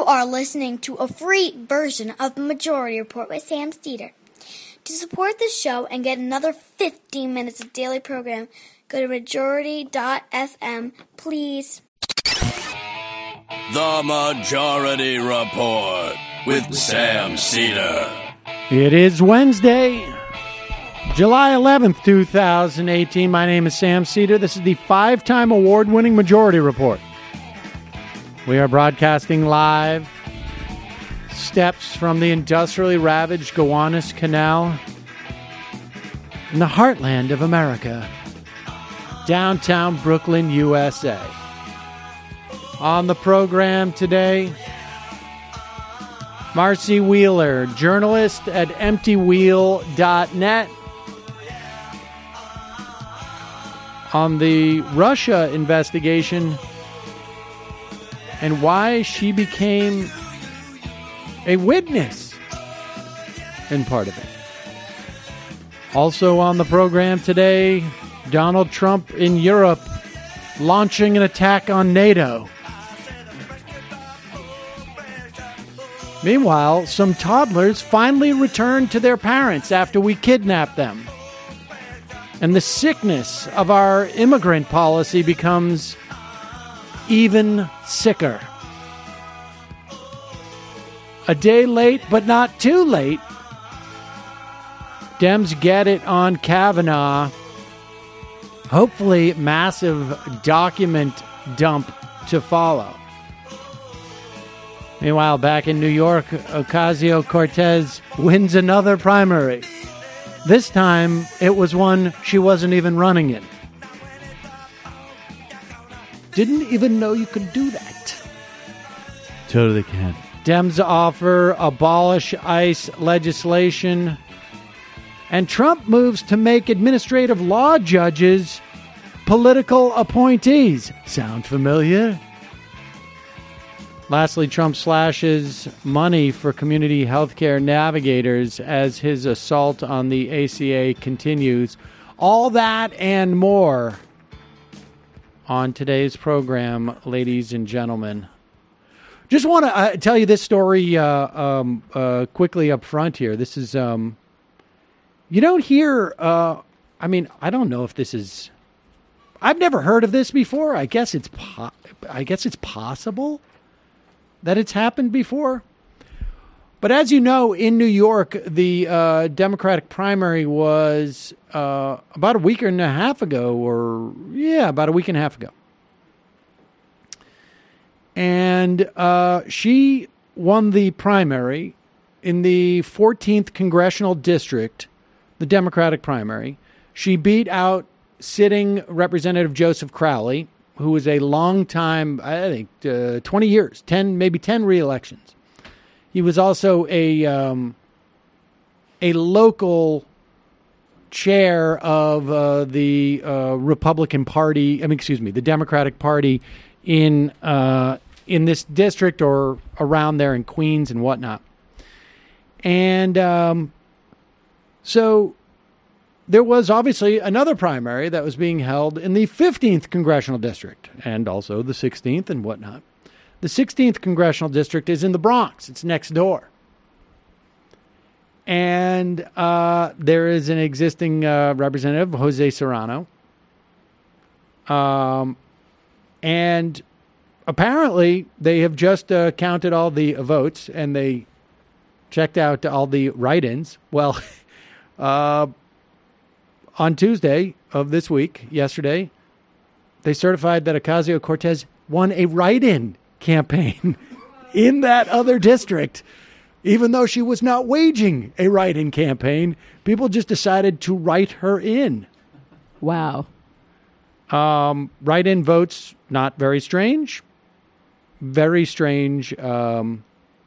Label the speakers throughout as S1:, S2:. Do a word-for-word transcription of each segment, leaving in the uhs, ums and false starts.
S1: are listening to a free version of the Majority Report with Sam Steeder. To support the show and get another fifteen minutes of daily program, go to majority dot f m, please.
S2: The Majority Report with Sam Steeder.
S3: It is Wednesday, July eleventh, twenty eighteen. My name is Sam Steeder. This is the five-time award-winning Majority Report. We are broadcasting live steps from the industrially ravaged Gowanus Canal in the heartland of America, downtown Brooklyn, U S A. On the program today, Marcy Wheeler, journalist at empty wheel dot net. On the Russia investigation and why she became a witness in part of it. Also on the program today, Donald Trump in Europe launching an attack on NATO. Meanwhile, some toddlers finally returned to their parents after we kidnapped them. And the sickness of our immigrant policy becomes even sicker. A day late, but not too late. Dems get it on Kavanaugh. Hopefully, massive document dump to follow. Meanwhile, back in New York, Ocasio-Cortez wins another primary. This time, it was one she wasn't even running in. Didn't even know you could do that. Totally can. Dems offer abolish ICE legislation. And Trump moves to make administrative law judges political appointees. Sound familiar? Lastly, Trump slashes money for community healthcare navigators as his assault on the A C A continues. All that and more on today's program, ladies and gentlemen. Just want to uh, tell you this story uh, um, uh, quickly up front here. This is, um, you don't hear, uh, I mean, I don't know if this is, I've never heard of this before. I guess it's, po- I guess it's possible that it's happened before. But as you know, in New York, the uh, Democratic primary was uh, about a week and a half ago, or yeah, about a week and a half ago. And uh, she won the primary in the fourteenth Congressional District, the Democratic primary. She beat out sitting Representative Joseph Crowley, who was a long time, I think, uh, twenty years, ten, maybe ten re-elections. He was also a um, a local chair of uh, the uh, Republican Party. I mean, excuse me, the Democratic Party in uh, in this district or around there in Queens and whatnot. And um, so there was obviously another primary that was being held in the fifteenth Congressional District and also the sixteenth and whatnot. The sixteenth Congressional District is in the Bronx. It's next door. And uh, there is an existing uh, representative, Jose Serrano. Um, and apparently they have just uh, counted all the votes and they checked out all the write-ins. Well, uh, on Tuesday of this week, yesterday, they certified that Ocasio-Cortez won a write-in campaign in that other district. Even though she was not waging a write-in campaign, people just decided to write her in.
S4: Wow.
S3: Um, write-in votes, not very strange. Very strange um,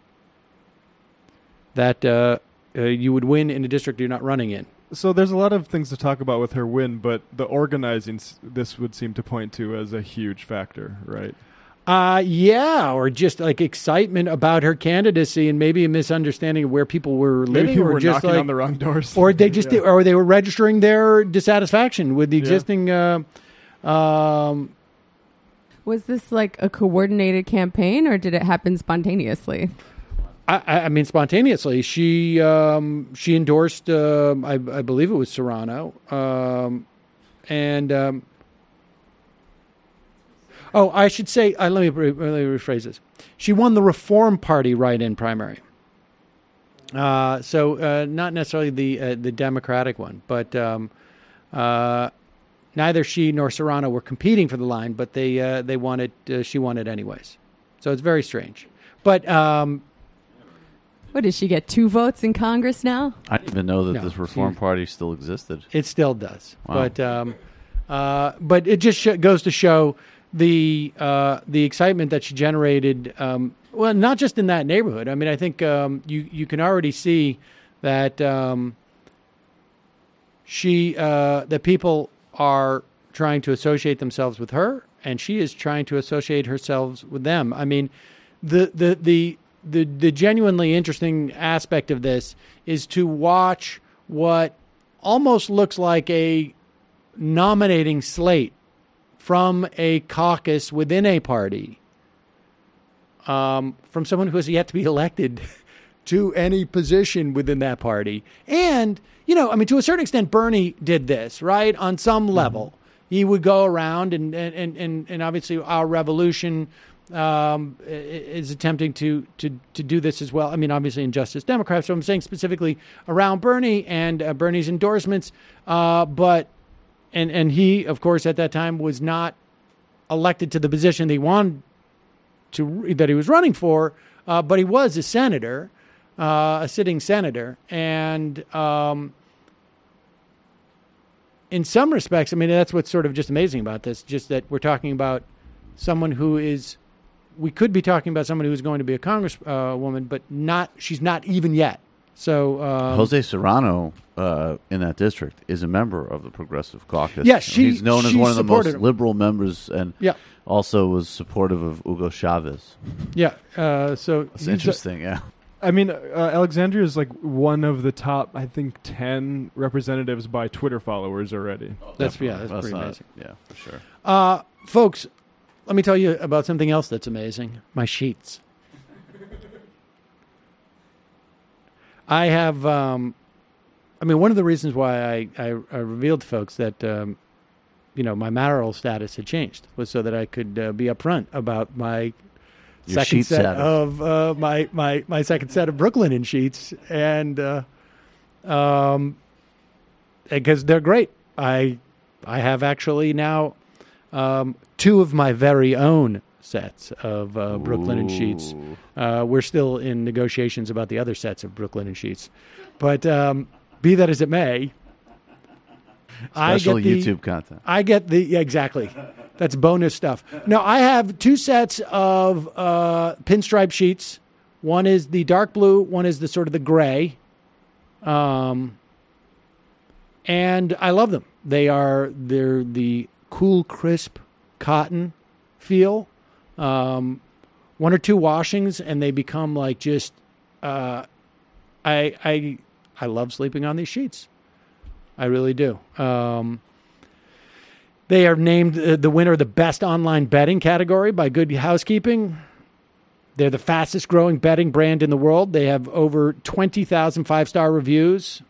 S3: that uh, uh, you would win in a district you're not running in.
S5: So there's a lot of things to talk about with her win, but the organizing, this would seem to point to as a huge factor, right?
S3: Uh, yeah, or just like excitement about her candidacy and maybe a misunderstanding of where people were living.
S5: Maybe people
S3: or
S5: were
S3: just
S5: knocking
S3: like,
S5: on the wrong doors.
S3: Or they just,
S5: yeah.
S3: or they were registering their dissatisfaction with the existing, yeah. uh, um,
S4: Was this like a coordinated campaign, or did it happen spontaneously?
S3: I, I mean, spontaneously, she um, she endorsed, uh, I, I believe it was Serrano, um, and um, oh, I should say, uh, let me re- let me rephrase this. She won the Reform Party write-in primary, uh, so uh, not necessarily the uh, the Democratic one, but um, uh, neither she nor Serrano were competing for the line, but they uh, they won it. Uh, she won it anyways, so it's very strange, but. Um,
S4: What, did she get two votes in Congress now?
S6: I didn't even know that
S3: No,
S6: this Reform
S3: she-
S6: Party still existed.
S3: It still does,
S6: Wow.
S3: but um, uh, but it just sh- goes to show the uh, the excitement that she generated. Um, well, not just in that neighborhood. I mean, I think um, you you can already see that um, she uh, that people are trying to associate themselves with her, and she is trying to associate herself with them. I mean, the the the. The the genuinely interesting aspect of this is to watch what almost looks like a nominating slate from a caucus within a party, um, from someone who has yet to be elected to any position within that party. And, you know, I mean, to a certain extent, Bernie did this, right? On some level. He would go around and, and, and, and obviously our revolution um, is attempting to, to, to do this as well. I mean, obviously in Justice Democrats. So I'm saying specifically around Bernie and uh, Bernie's endorsements. Uh, but, and, and he, of course, at that time was not elected to the position that he wanted to, that he was running for. Uh, but he was a senator, uh, a sitting senator. And, um, in some respects, I mean, that's what's sort of just amazing about this, just that we're talking about someone who is, we could be talking about someone who's going to be a congresswoman, uh, but not, she's not even yet. So um,
S6: Jose Serrano uh, in that district is a member of the Progressive Caucus.
S3: Yes, she-
S6: he's known as
S3: she
S6: one of the most
S3: supported him.
S6: liberal members, and
S3: Yeah.
S6: also was supportive of Hugo Chavez.
S3: yeah, uh, so
S6: That's
S3: he's a-
S6: interesting. Yeah.
S5: I mean, uh, Alexandria is like one of the top, I think, ten representatives by Twitter followers already.
S3: that's yeah, that's,
S6: That's
S3: pretty
S6: not-
S3: amazing.
S6: Yeah, for sure.
S3: Uh, folks, let me tell you about something else that's amazing. My sheets. I have, um, I mean, one of the reasons why I, I, I revealed to folks that, um, you know, my marital status had changed was so that I could uh, be upfront about my
S6: Your
S3: second
S6: sheet
S3: set
S6: status.
S3: of uh, my, my, my second set of Brooklinen sheets. And, uh, um, because they're great. I, I have actually now, um, two of my very own sets of uh, Brooklinen sheets.
S6: Ooh.
S3: Uh, we're still in negotiations about the other sets of Brooklinen sheets, but um, be that as it may,
S6: Special
S3: I get the,
S6: YouTube content.
S3: I get the yeah, exactly. That's bonus stuff. Now I have two sets of uh, pinstripe sheets. One is the dark blue. One is the sort of the gray. Um, and I love them. They are they're the cool, crisp cotton feel. Um, one or two washings, and they become like just. Uh, I I I love sleeping on these sheets. I really do. Um, they are named uh, the winner of the best online bedding category by Good Housekeeping. They're the fastest growing bedding brand in the world. They have over twenty thousand five-star reviews.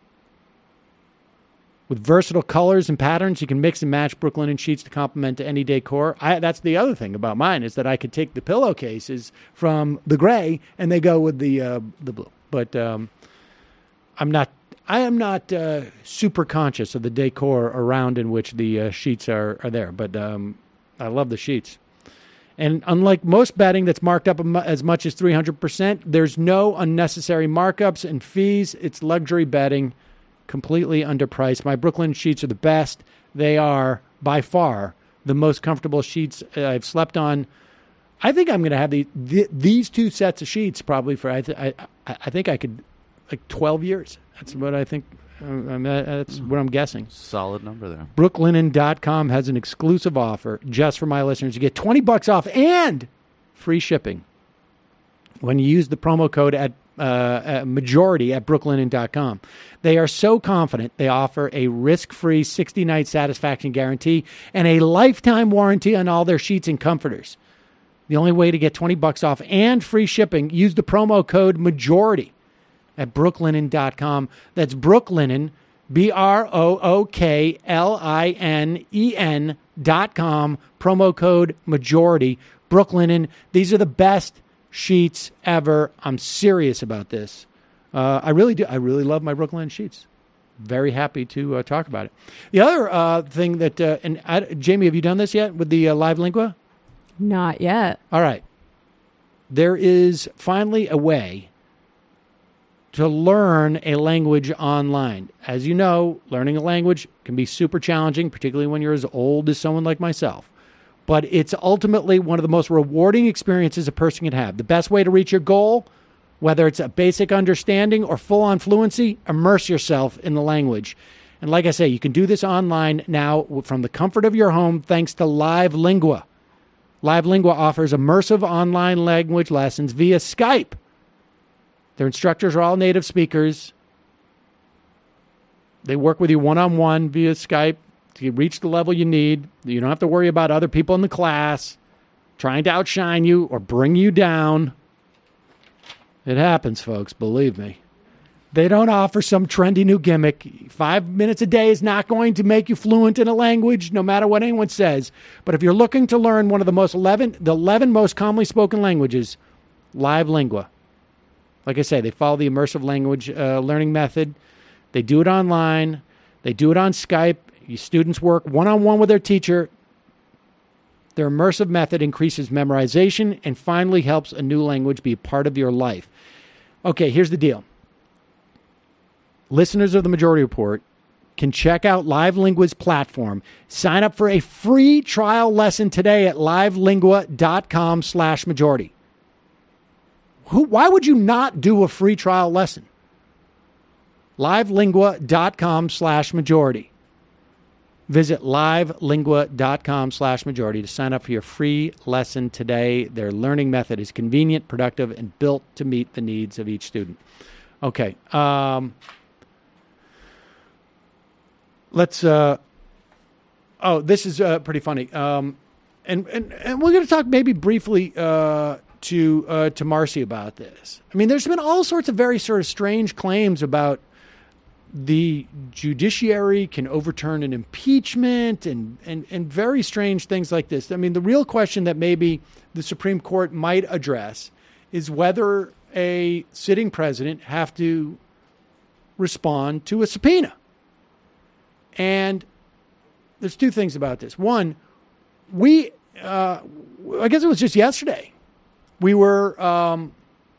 S3: With versatile colors and patterns, you can mix and match Brooklinen sheets to complement any decor. I, that's the other thing about mine is that I could take the pillowcases from the gray and they go with the uh, the blue. But um, I'm not. I am not uh, super conscious of the decor around in which the uh, sheets are, are there. But um, I love the sheets. And unlike most bedding that's marked up as much as three hundred percent, there's no unnecessary markups and fees. It's luxury bedding. Completely underpriced. My Brooklinen sheets are the best. They are by far the most comfortable sheets I've slept on. I think I'm going to have the, the these two sets of sheets probably for I, th- I I think I could like twelve years. That's what I think. Uh, that's what I'm guessing.
S6: Solid number there.
S3: Brooklinen dot com has an exclusive offer just for my listeners. You get twenty bucks off and free shipping when you use the promo code at uh, uh, majority at brooklinen dot com. They are so confident they offer a risk-free sixty-night satisfaction guarantee and a lifetime warranty on all their sheets and comforters. The only way to get twenty bucks off and free shipping, use the promo code MAJORITY at brooklinen dot com. That's Brooklinen, B R O O K L I N E N dot com, promo code MAJORITY. Brooklinen, these are the best sheets ever. I'm serious about this. Uh, I really do. I really love my Brooklinen sheets. Very happy to uh, talk about it. The other uh, thing that, uh, and uh, Jamie, have you done this yet with the uh, Live Lingua?
S4: Not yet.
S3: All right. There is finally a way to learn a language online. As you know, learning a language can be super challenging, particularly when you're as old as someone like myself. But it's ultimately one of the most rewarding experiences a person can have. The best way to reach your goal, whether it's a basic understanding or full-on fluency, immerse yourself in the language. And like I say, you can do this online now from the comfort of your home thanks to Live Lingua. Live Lingua offers immersive online language lessons via Skype. Their instructors are all native speakers. They work with you one-on-one via Skype to reach the level you need. You don't have to worry about other people in the class trying to outshine you or bring you down. It happens, folks, believe me. They don't offer some trendy new gimmick. Five minutes a day is not going to make you fluent in a language, no matter what anyone says. But if you're looking to learn one of the most eleven, the eleven most commonly spoken languages, Live Lingua. Like I say, they follow the immersive language uh, learning method. They do it online. They do it on Skype. You students work one-on-one with their teacher. Their immersive method increases memorization and finally helps a new language be a part of your life. Okay, here's the deal. Listeners of the Majority Report can check out Live Lingua's platform. Sign up for a free trial lesson today at livelingua.com slash majority. Who, why would you not do a free trial lesson? livelingua.com slash majority. Visit livelingua.com slash majority to sign up for your free lesson today. Their learning method is convenient, productive, and built to meet the needs of each student. Okay. Um, let's, uh, oh, this is uh, pretty funny. Um, and, and, and we're going to talk maybe briefly uh, to, uh, to Marcy about this. I mean, there's been all sorts of very sort of strange claims about the judiciary can overturn an impeachment and, and, and very strange things like this. I mean, the real question that maybe the Supreme Court might address is whether a sitting president have to respond to a subpoena. And there's two things about this. One, we, uh, I guess it was just yesterday, we were um,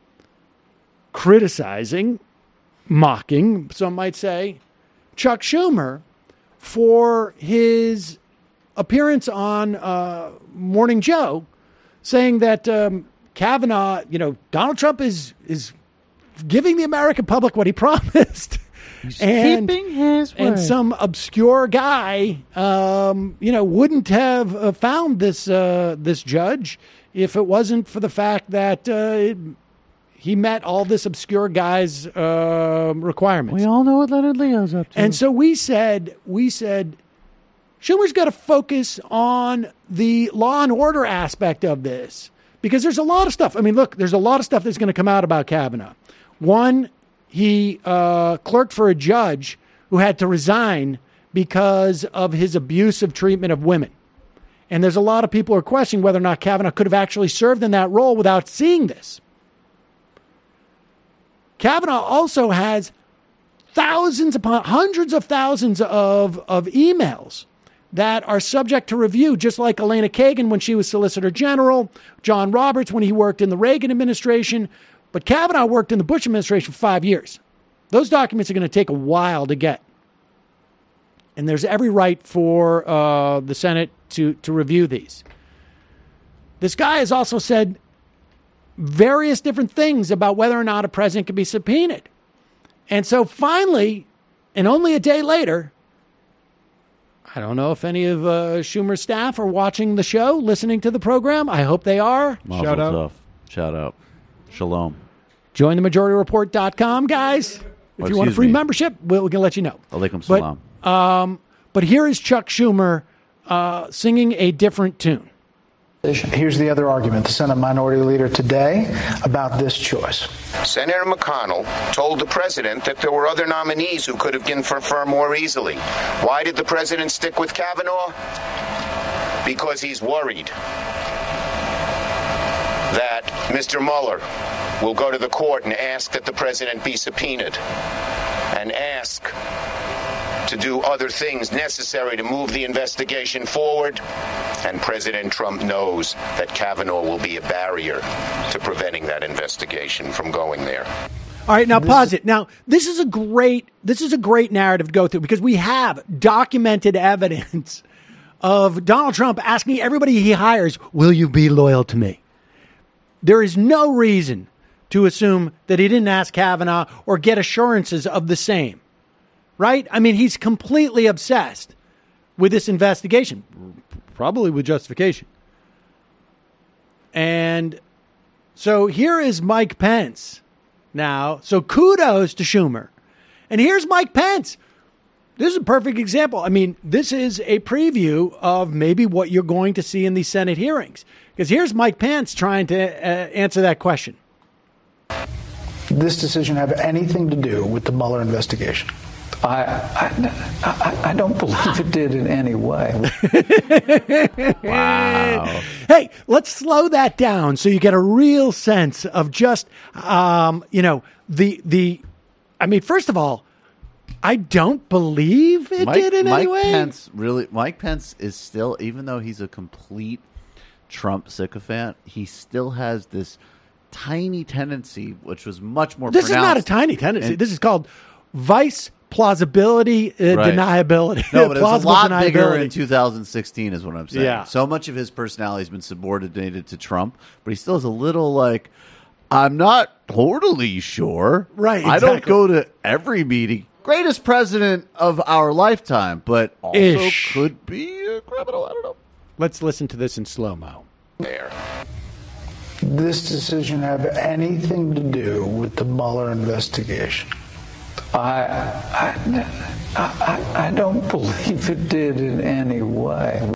S3: criticizing mocking, some might say, Chuck Schumer for his appearance on uh, Morning Joe, saying that um, Kavanaugh, you know, Donald Trump is is giving the American public what he promised.
S6: He's
S3: and,
S6: keeping his word.
S3: And some obscure guy, um, you know, wouldn't have uh, found this uh, this judge if it wasn't for the fact that uh, it, he met all this obscure guy's uh, requirements.
S6: We all know what Leonard Leo's up to.
S3: And so we said, we said, Schumer's got to focus on the law and order aspect of this because there's a lot of stuff. I mean, look, there's a lot of stuff that's going to come out about Kavanaugh. One, he uh, clerked for a judge who had to resign because of his abusive treatment of women. And there's a lot of people who are questioning whether or not Kavanaugh could have actually served in that role without seeing this. Kavanaugh also has thousands upon hundreds of thousands of, of emails that are subject to review, just like Elena Kagan when she was Solicitor General, John Roberts when he worked in the Reagan administration. But Kavanaugh worked in the Bush administration for five years. Those documents are going to take a while to get. And there's every right for uh, the Senate to, to review these. This guy has also said various different things about whether or not a president can be subpoenaed. And so finally, and only a day later, I don't know if any of uh, Schumer's staff are watching the show, listening to the program. I hope they are.
S6: Mazel
S5: Shout out.
S6: tov. Shout out. Shalom.
S3: Join the majority report dot com, guys. If
S6: Oh,
S3: you want a
S6: excuse
S3: free
S6: me.
S3: membership, we'll, we can let you know.
S6: Alaikum
S3: But,
S6: salam.
S3: um, but here is Chuck Schumer uh, singing a different tune.
S7: Here's the other argument, the Senate Minority Leader today about this choice.
S8: Senator McConnell told the president that there were other nominees who could have been confirmed more easily. Why did the president stick with Kavanaugh? Because he's worried that Mister Mueller will go to the court and ask that the president be subpoenaed and ask to do other things necessary to move the investigation forward. And President Trump knows that Kavanaugh will be a barrier to preventing that investigation from going there.
S3: All right, now pause it. Now, this is a great this is a great narrative to go through because we have documented evidence of Donald Trump asking everybody he hires, "Will you be loyal to me?" There is no reason to assume that he didn't ask Kavanaugh or get assurances of the same. Right? I mean, he's completely obsessed with this investigation, probably with justification. And so here is Mike Pence now. So kudos to Schumer. And here's Mike Pence. This is a perfect example. I mean, this is a preview of maybe what you're going to see in these Senate hearings. Because here's Mike Pence trying to uh, answer that question.
S7: Did this decision have anything to do with the Mueller investigation?
S9: I, I, I, I don't believe it did in any way.
S6: Wow.
S3: Hey, let's slow that down so you get a real sense of just, um, you know, the, the, I mean, first of all, I don't believe it
S6: Mike,
S3: did in
S6: Mike
S3: any way.
S6: Pence really, Mike Pence is still, even though he's a complete Trump sycophant, he still has this tiny tendency, which was much more
S3: This is not a
S6: pronounced.
S3: tiny tendency.
S6: And-
S3: This is called vice plausibility uh,
S6: Right.
S3: deniability.
S6: No, but it was a
S3: Plausible
S6: lot bigger
S3: deniability.
S6: in two thousand sixteen is what I'm saying.
S3: Yeah.
S6: So much of his personality has been subordinated to Trump, but he still has a little like, I'm not totally sure.
S3: Right,
S6: I don't
S3: exactly.
S6: go to every meeting. Greatest president of our lifetime, but also
S3: Ish.
S6: could be a criminal. I don't know.
S3: Let's listen to this in slow-mo.
S8: There.
S7: Did this decision have anything to do with the Mueller investigation?
S9: I, I, I, I don't believe it did in any way.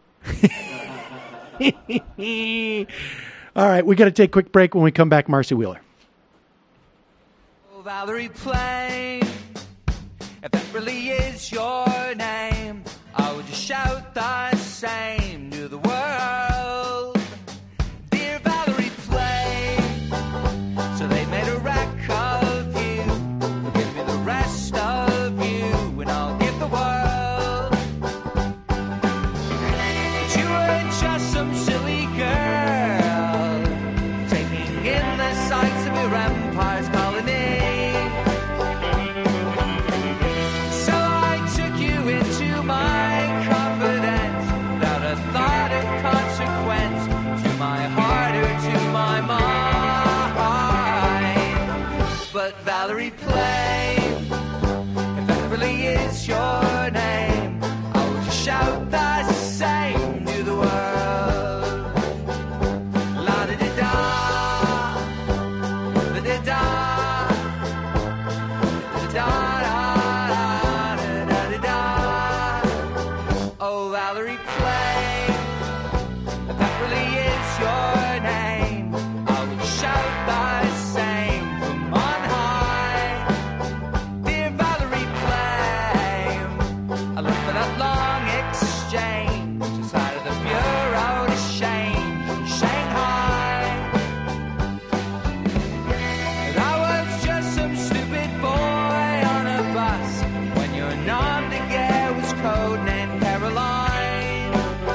S3: All right, we got to take a quick break. When we come back, Marcy Wheeler.
S10: Oh, Valerie Plame, if that really is your name, I would just shout the same to the world. Dear Valerie Plame, so they made a wreck of you. Give me the rest of you, and I'll give the world. But you weren't just some silly girl, taking in the sights of your empire's colony. So I took you into my confidence, without a thought of consequence, to my heart or to my mind. But Valerie Plame, if that really is your name, I will just shout the same to the world. La da da da, da da da, da da da da da da. Oh, Valerie Plame, if that really is your name, I will shout the same from on high. Dear Valerie Plame, I look for that long exchange inside of the Bureau de Change in Shanghai. And I was just some stupid boy on a bus when your nom de guerre was codenamed Caroline.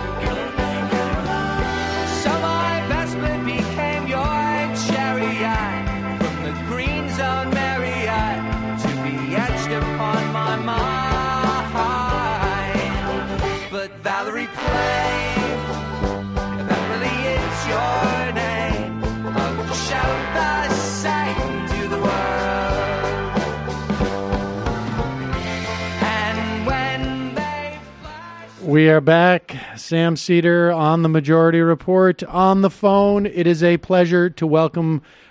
S10: So my best man became your chariot from the Green Zone Marriott to be etched upon my mind. But Valerie Plame, if that really is your name, I would shout the same to the world. And when they flash.
S3: We are back. Sam Cedar on the Majority Report on the phone. It is a pleasure to welcome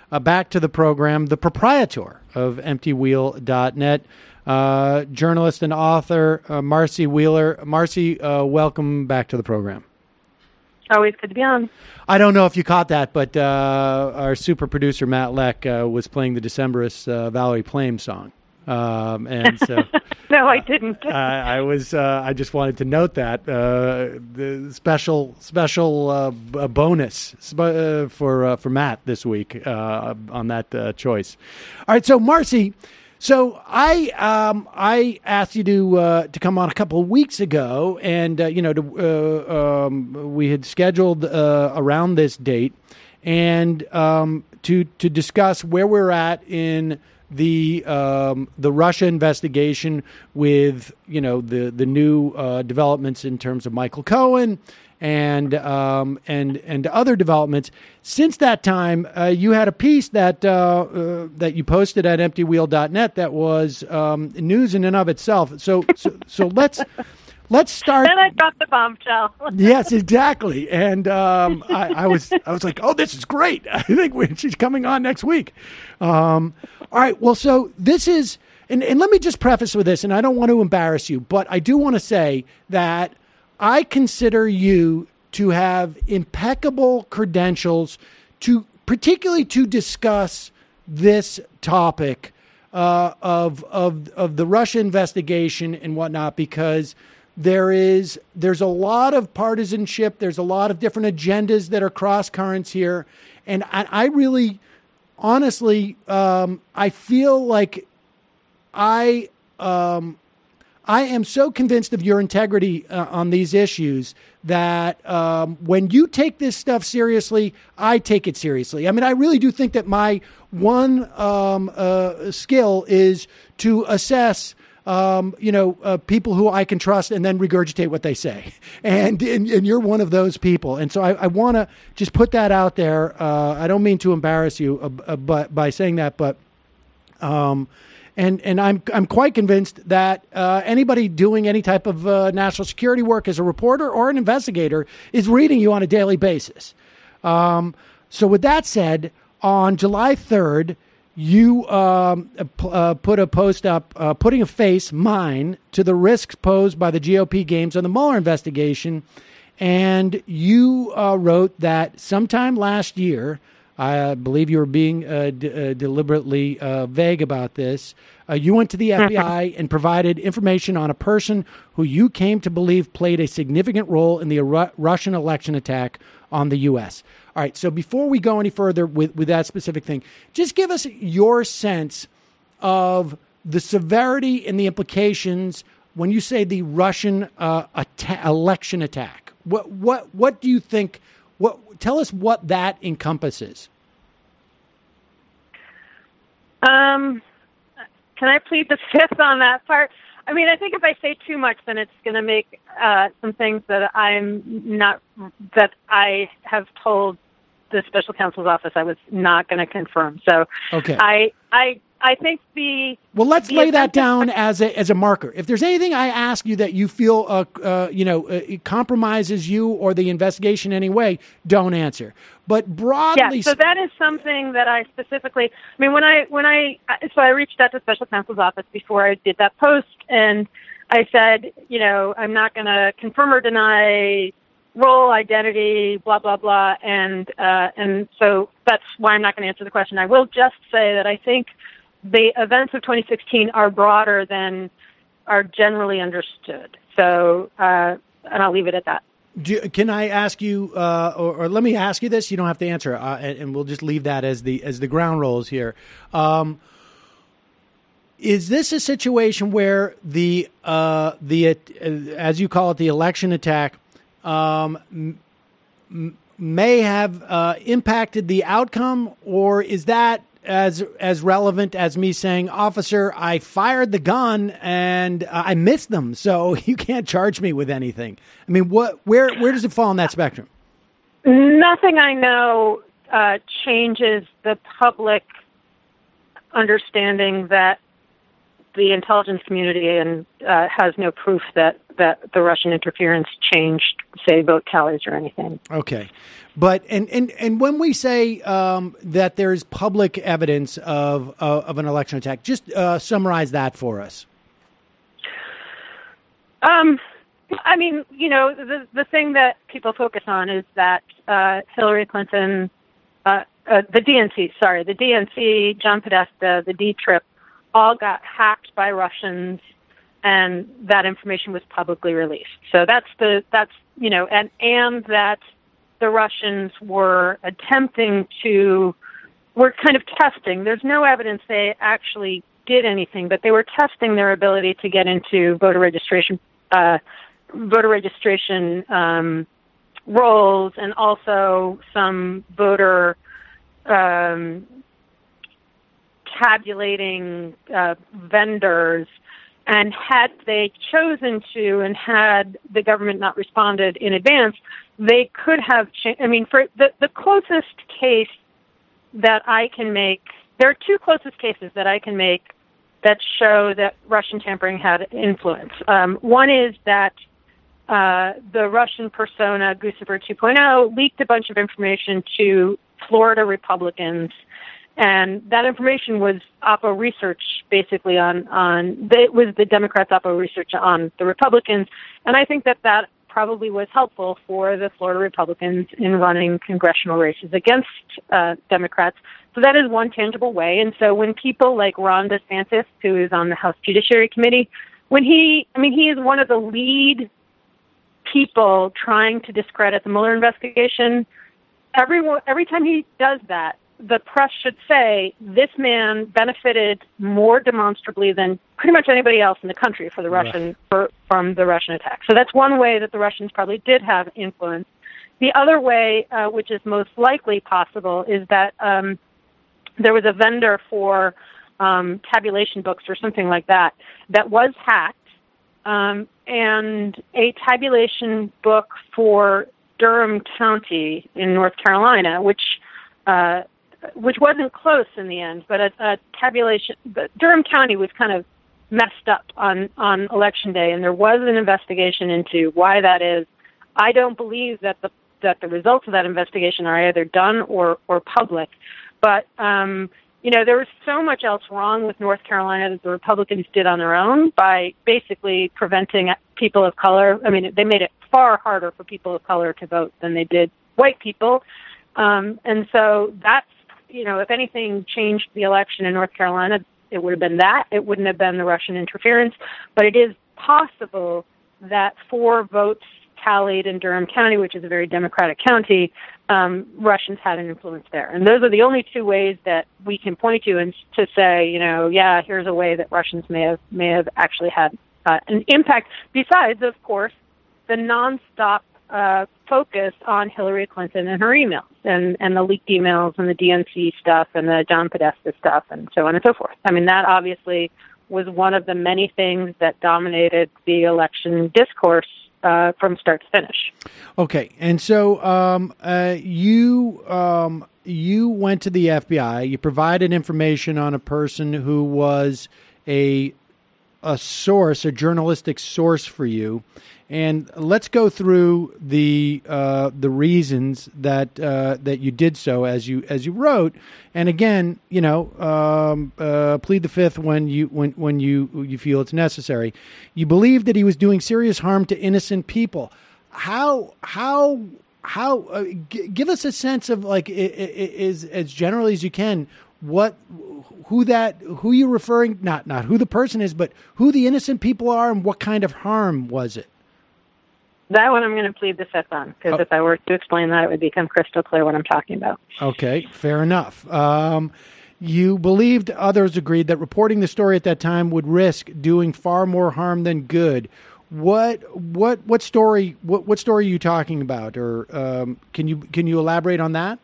S3: uh, back to the program the proprietor of empty wheel dot net, uh, journalist and author uh, Marcy Wheeler. Marcy, uh, welcome back to the program.
S11: Always good to be on.
S3: I don't know if you caught that, but uh, our super producer, Matt Leck, uh, was playing the Decemberist uh, Valerie Plame song. Um, and so,
S11: no, I didn't.
S3: uh, I, I was. Uh, I just wanted to note that uh, the special special uh, b- bonus sp- uh, for uh, for Matt this week uh, on that uh, choice. All right, so Marcy, so I um, I asked you to uh, to come on a couple of weeks ago, and uh, you know to, uh, um, we had scheduled uh, around this date, and um, to to discuss where we're at in the um, the Russia investigation with, you know, the the new uh, developments in terms of Michael Cohen and um, and and other developments. Since that time, uh, you had a piece that uh, uh, that you posted at empty wheel dot net that was um, news in and of itself. So so so let's. Let's start.
S11: Then I dropped the bombshell.
S3: Yes, exactly. And um, I, I was, I was like, "Oh, this is great! I think we, she's coming on next week." Um, all right. Well, so this is, and, and let me just preface with this, and I don't want to embarrass you, but I do want to say that I consider you to have impeccable credentials to, particularly to discuss this topic uh, of of of the Russia investigation and whatnot, because There is there's a lot of partisanship. There's a lot of different agendas that are cross currents here, and I, I really, honestly, um, I feel like I um, I am so convinced of your integrity uh, on these issues that um, when you take this stuff seriously, I take it seriously. I mean, I really do think that my one um, uh, skill is to assess. Um, you know, uh, people who I can trust and then regurgitate what they say. And and, and you're one of those people. And so I, I want to just put that out there. Uh, I don't mean to embarrass you uh, uh, but by saying that, but um, and and I'm I'm quite convinced that uh, anybody doing any type of uh, national security work as a reporter or an investigator is reading you on a daily basis. Um, so with that said, on July third, you um, uh, put a post up, uh, putting a face, mine, to the risks posed by the G O P games on the Mueller investigation. And you uh, wrote that sometime last year, I believe you were being uh, d- uh, deliberately uh, vague about this, uh, you went to the F B I and provided information on a person who you came to believe played a significant role in the Ru- Russian election attack on the U S. All right, so before we go any further with, with that specific thing, just give us your sense of the severity and the implications when you say the Russian uh, atta- election attack. What what what do you think? What tell us what that encompasses?
S11: Um, can I plead the fifth on that part? I mean, I think if I say too much, then it's going to make uh, some things that I'm not, that I have told the special counsel's office I was not going to confirm. So
S3: okay.
S11: I, I, I think the
S3: well, let's
S11: the
S3: lay that down as a as a marker. If there's anything I ask you that you feel uh, uh, you know uh, it compromises you or the investigation in any way, don't answer. But broadly,
S11: yeah. So that is something that I specifically. I mean, when I when I so I reached out to special counsel's office before I did that post, and I said, you know, I'm not going to confirm or deny role, identity, blah blah blah, and uh, and so that's why I'm not going to answer the question. I will just say that I think the events of twenty sixteen are broader than are generally understood. So, uh, and I'll leave it at that.
S3: Do you, can I ask you, uh, or, or let me ask you this? You don't have to answer, uh, and, and we'll just leave that as the as the ground rules here. Um, is this a situation where the uh, the uh, as you call it, the election attack um, m- may have uh, impacted the outcome, or is that as as relevant as me saying, officer, I fired the gun and uh, I missed them, so you can't charge me with anything? I mean, what where where does it fall on that spectrum?
S11: Nothing I know uh, changes the public understanding that the intelligence community and uh, has no proof that, that the Russian interference changed, say, vote tallies or anything.
S3: Okay. But and, and, and when we say um, that there's public evidence of uh, of an election attack, just uh, summarize that for us.
S11: Um, I mean, you know, the the thing that people focus on is that uh, Hillary Clinton, uh, uh, the D N C, sorry, the D N C, John Podesta, the D-Trip, all got hacked by Russians, and that information was publicly released. So that's the that's you know, and and that the Russians were attempting to, were kind of testing. There's no evidence they actually did anything, but they were testing their ability to get into voter registration, uh, voter registration um, rolls, and also some voter um, tabulating uh, vendors. And had they chosen to, and had the government not responded in advance, they could have changed. I mean, for the, the closest case that I can make, there are two closest cases that I can make that show that Russian tampering had influence. Um, one is that uh, the Russian persona, Guccifer two point oh, leaked a bunch of information to Florida Republicans. And that information was Oppo research, basically, on, on the, it was the Democrats' Oppo research on the Republicans. And I think that that probably was helpful for the Florida Republicans in running congressional races against uh, Democrats. So that is one tangible way. And so when people like Ron DeSantis, who is on the House Judiciary Committee, when he, I mean, he is one of the lead people trying to discredit the Mueller investigation. Everyone, every time he does that, the press should say this man benefited more demonstrably than pretty much anybody else in the country for the Russian right. for, from the Russian attack. So that's one way that the Russians probably did have influence. The other way, uh, which is most likely possible, is that um, there was a vendor for um, tabulation books or something like that that was hacked, um, and a tabulation book for Durham County in North Carolina, which uh, which wasn't close in the end, but a, a tabulation, but Durham County was kind of messed up on, on election day, and there was an investigation into why that is. I don't believe that the that the results of that investigation are either done or, or public, but um, you know, there was so much else wrong with North Carolina that the Republicans did on their own by basically preventing people of color. I mean, they made it far harder for people of color to vote than they did white people, um, and so that's, you know, if anything changed the election in North Carolina, it would have been that. It wouldn't have been the Russian interference. But it is possible that four votes tallied in Durham County, which is a very Democratic county, um, Russians had an influence there. And those are the only two ways that we can point to and to say, you know, yeah, here's a way that Russians may have may have actually had uh, an impact. Besides, of course, the nonstop Uh, focus on Hillary Clinton and her emails and, and the leaked emails and the D N C stuff and the John Podesta stuff and so on and so forth. I mean, that obviously was one of the many things that dominated the election discourse uh, from start to finish.
S3: Okay. And so um, uh, you um, you went to the F B I. You provided information on a person who was a a source, a journalistic source for you. And let's go through the uh, the reasons that uh, that you did so as you as you wrote. And again, you know, um, uh, plead the fifth when you when when you you feel it's necessary. You believe that he was doing serious harm to innocent people. How how how? Uh, g- give us a sense of like is as generally as you can. What who that who you're referring not not who the person is, but who the innocent people are, and what kind of harm was it?
S11: That one I'm going to plead the fifth on, because oh. if I were to explain that, it would become crystal clear what I'm talking about.
S3: Okay, fair enough. Um, you believed others agreed that reporting the story at that time would risk doing far more harm than good. What what what story what, what story are you talking about, or um, can you can you elaborate on that?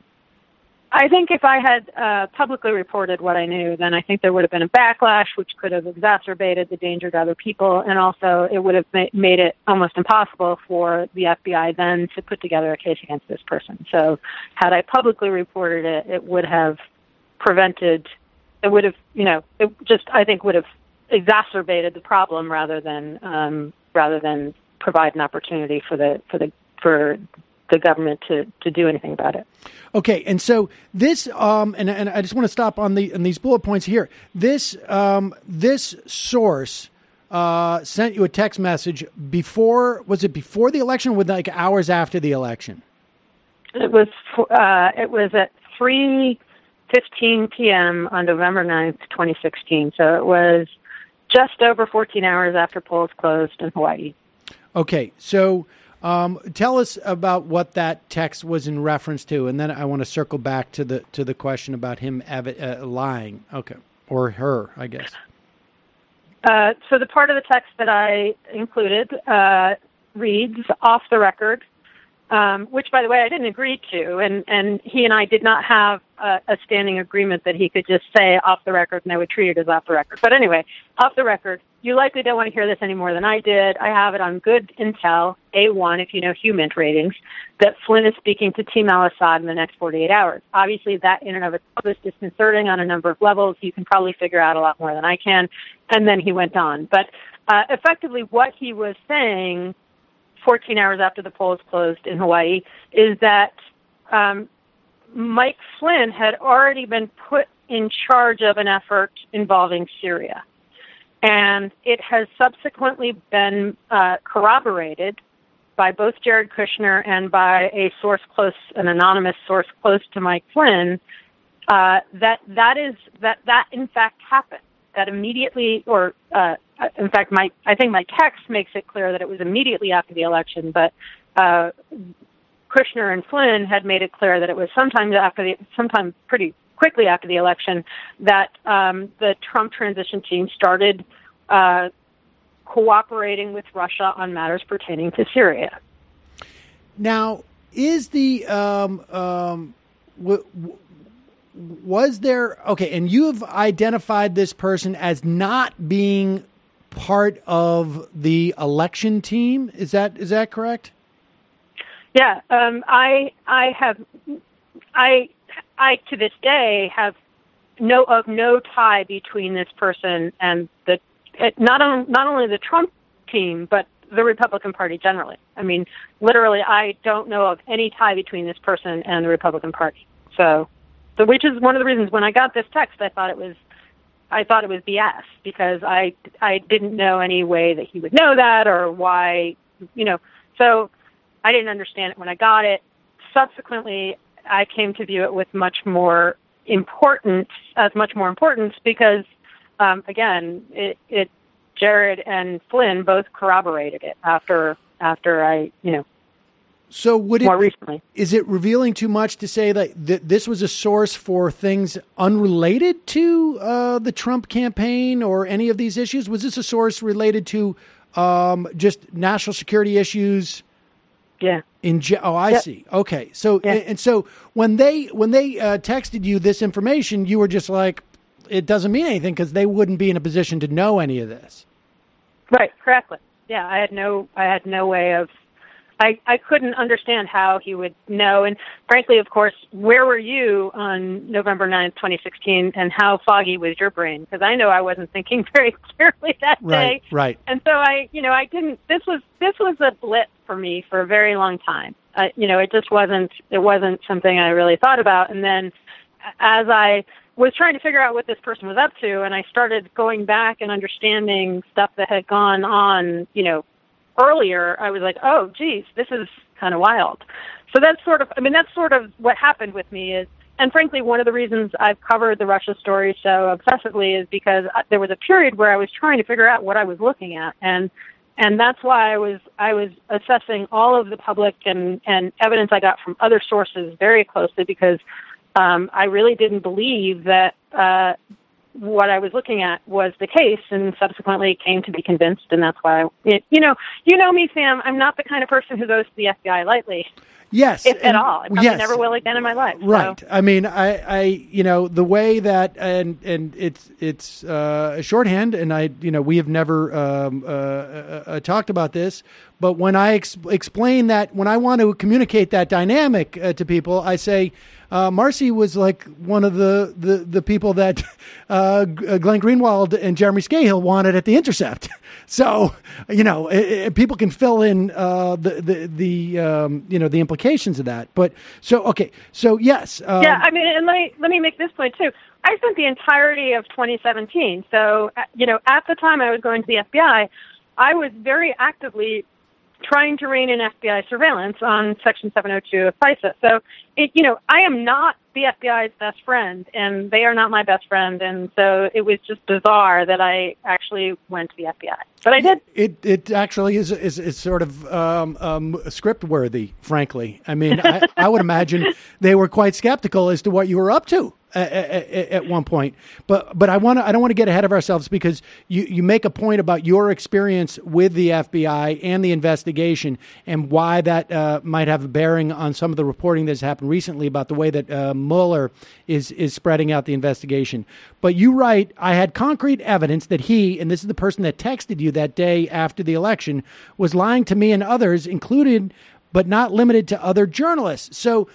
S11: I think if I had uh, publicly reported what I knew, then I think there would have been a backlash, which could have exacerbated the danger to other people, and also it would have ma- made it almost impossible for the F B I then to put together a case against this person. So had I publicly reported it, it would have prevented, it would have, you know, it just, I think would have exacerbated the problem rather than um, rather than provide an opportunity for the for the for the government to, to do anything about it.
S3: Okay, and so this, um, and and I just want to stop on the on these bullet points here. This um, this source uh, sent you a text message before. Was it before the election, or with like hours after the election?
S11: It was uh, it was at three fifteen p.m. on November ninth, twenty sixteen. So it was just over fourteen hours after polls closed in Hawaii. Okay,
S3: so. Um, tell us about what that text was in reference to, and then I want to circle back to the to the question about him av- uh, lying. Okay, or her, I guess.
S11: Uh, so the part of the text that I included uh, reads off the record, um, which, by the way, I didn't agree to, and, and he and I did not have a, a standing agreement that he could just say off the record, and I would treat it as off the record. But anyway, off the record. You likely don't want to hear this any more than I did. I have it on good intel, A one, if you know Human ratings, that Flynn is speaking to Team al-Assad in the next forty-eight hours. Obviously, that in and of itself is disconcerting on a number of levels. You can probably figure out a lot more than I can. And then he went on. But uh, effectively, what he was saying fourteen hours after the polls closed in Hawaii is that um, Mike Flynn had already been put in charge of an effort involving Syria. And it has subsequently been uh, corroborated by both Jared Kushner and by a source close, an anonymous source close to Mike Flynn, uh, that that is that that in fact happened. That immediately, or uh, in fact, my I think my text makes it clear that it was immediately after the election, but uh, Kushner and Flynn had made it clear that it was sometime after the sometime pretty. quickly after the election, that um, the Trump transition team started uh, cooperating with Russia on matters pertaining to Syria.
S3: Now, is the um, um, w- w- was there okay? And you have identified this person as not being part of the election team. Is that is that correct?
S11: Yeah, um, I I have I. I, to this day, have no of no tie between this person and the not on, not only the Trump team, but the Republican Party generally. I mean, literally, I don't know of any tie between this person and the Republican Party. So, so which is one of the reasons when I got this text, I thought it was, I thought it was B S because I I didn't know any way that he would know that or why, you know. So I didn't understand it when I got it. Subsequently, I came to view it with much more importance, as much more importance, because, um, again, it, it, Jared and Flynn both corroborated it after, after I, you know,
S3: so would it,
S11: more recently.
S3: Is it revealing too much to say that th- this was a source for things unrelated to uh, the Trump campaign or any of these issues? Was this a source related to um, just national security issues?
S11: Yeah.
S3: In ge- oh, I
S11: yep.
S3: see. Okay. So
S11: yeah.
S3: and, and so when they when they uh, texted you this information, you were just like, it doesn't mean anything because they wouldn't be in a position to know any of this.
S11: Right. Correctly. Yeah. I had no I had no way of. I, I couldn't understand how he would know. And frankly, of course, where were you on November ninth, twenty sixteen, and how foggy was your brain? Because I know I wasn't thinking very clearly that
S3: right,
S11: day.
S3: Right.
S11: And so I, you know, I didn't, this was, this was a blip for me for a very long time. Uh, you know, it just wasn't, it wasn't something I really thought about. And then as I was trying to figure out what this person was up to, and I started going back and understanding stuff that had gone on, you know, earlier, I was like, oh, geez, this is kind of wild. So that's sort of, I mean, that's sort of what happened with me is, and frankly, one of the reasons I've covered the Russia story so obsessively is because there was a period where I was trying to figure out what I was looking at. And, and that's why I was, I was assessing all of the public and, and evidence I got from other sources very closely because um, I really didn't believe that, uh, what I was looking at was the case, and subsequently came to be convinced, and that's why, I, you know, you know me, Sam, I'm not the kind of person who goes to the F B I lightly.
S3: Yes,
S11: if
S3: and-
S11: at all. I probably
S3: yes.
S11: never will again in my life. so.
S3: Right. I mean, I, I, you know, the way that, and and it's it's uh, shorthand, and I, you know, we have never um, uh, uh, uh, talked about this, but when I ex- explain that, when I want to communicate that dynamic uh, to people, I say, uh, Marcy was like one of the the, the people that uh, G- Glenn Greenwald and Jeremy Scahill wanted at The Intercept. So, you know, it, it, people can fill in uh, the the the um, you know the implications of that. But so okay, so yes, um,
S11: Yeah, I mean, and let me, let me make this point, too. I spent the entirety of twenty seventeen. So, uh, you know, at the time I was going to the F B I, I was very actively trying to rein in F B I surveillance on Section seven oh two of FISA. So, it, you know, I am not the F B I's best friend, and they are not my best friend. And so it was just bizarre that I actually went to the F B I. But I did.
S3: It it actually is is, is sort of um, um, script worthy, frankly. I mean, I, I would imagine they were quite skeptical as to what you were up to at, at, at one point. But but I want to I don't want to get ahead of ourselves, because you, you make a point about your experience with the F B I and the investigation, and why that uh, might have a bearing on some of the reporting that's happened recently about the way that uh, Mueller is is spreading out the investigation. But you write, I had concrete evidence that he, and this is the person that texted you that day after the election, was lying to me and others, included but not limited to other journalists. So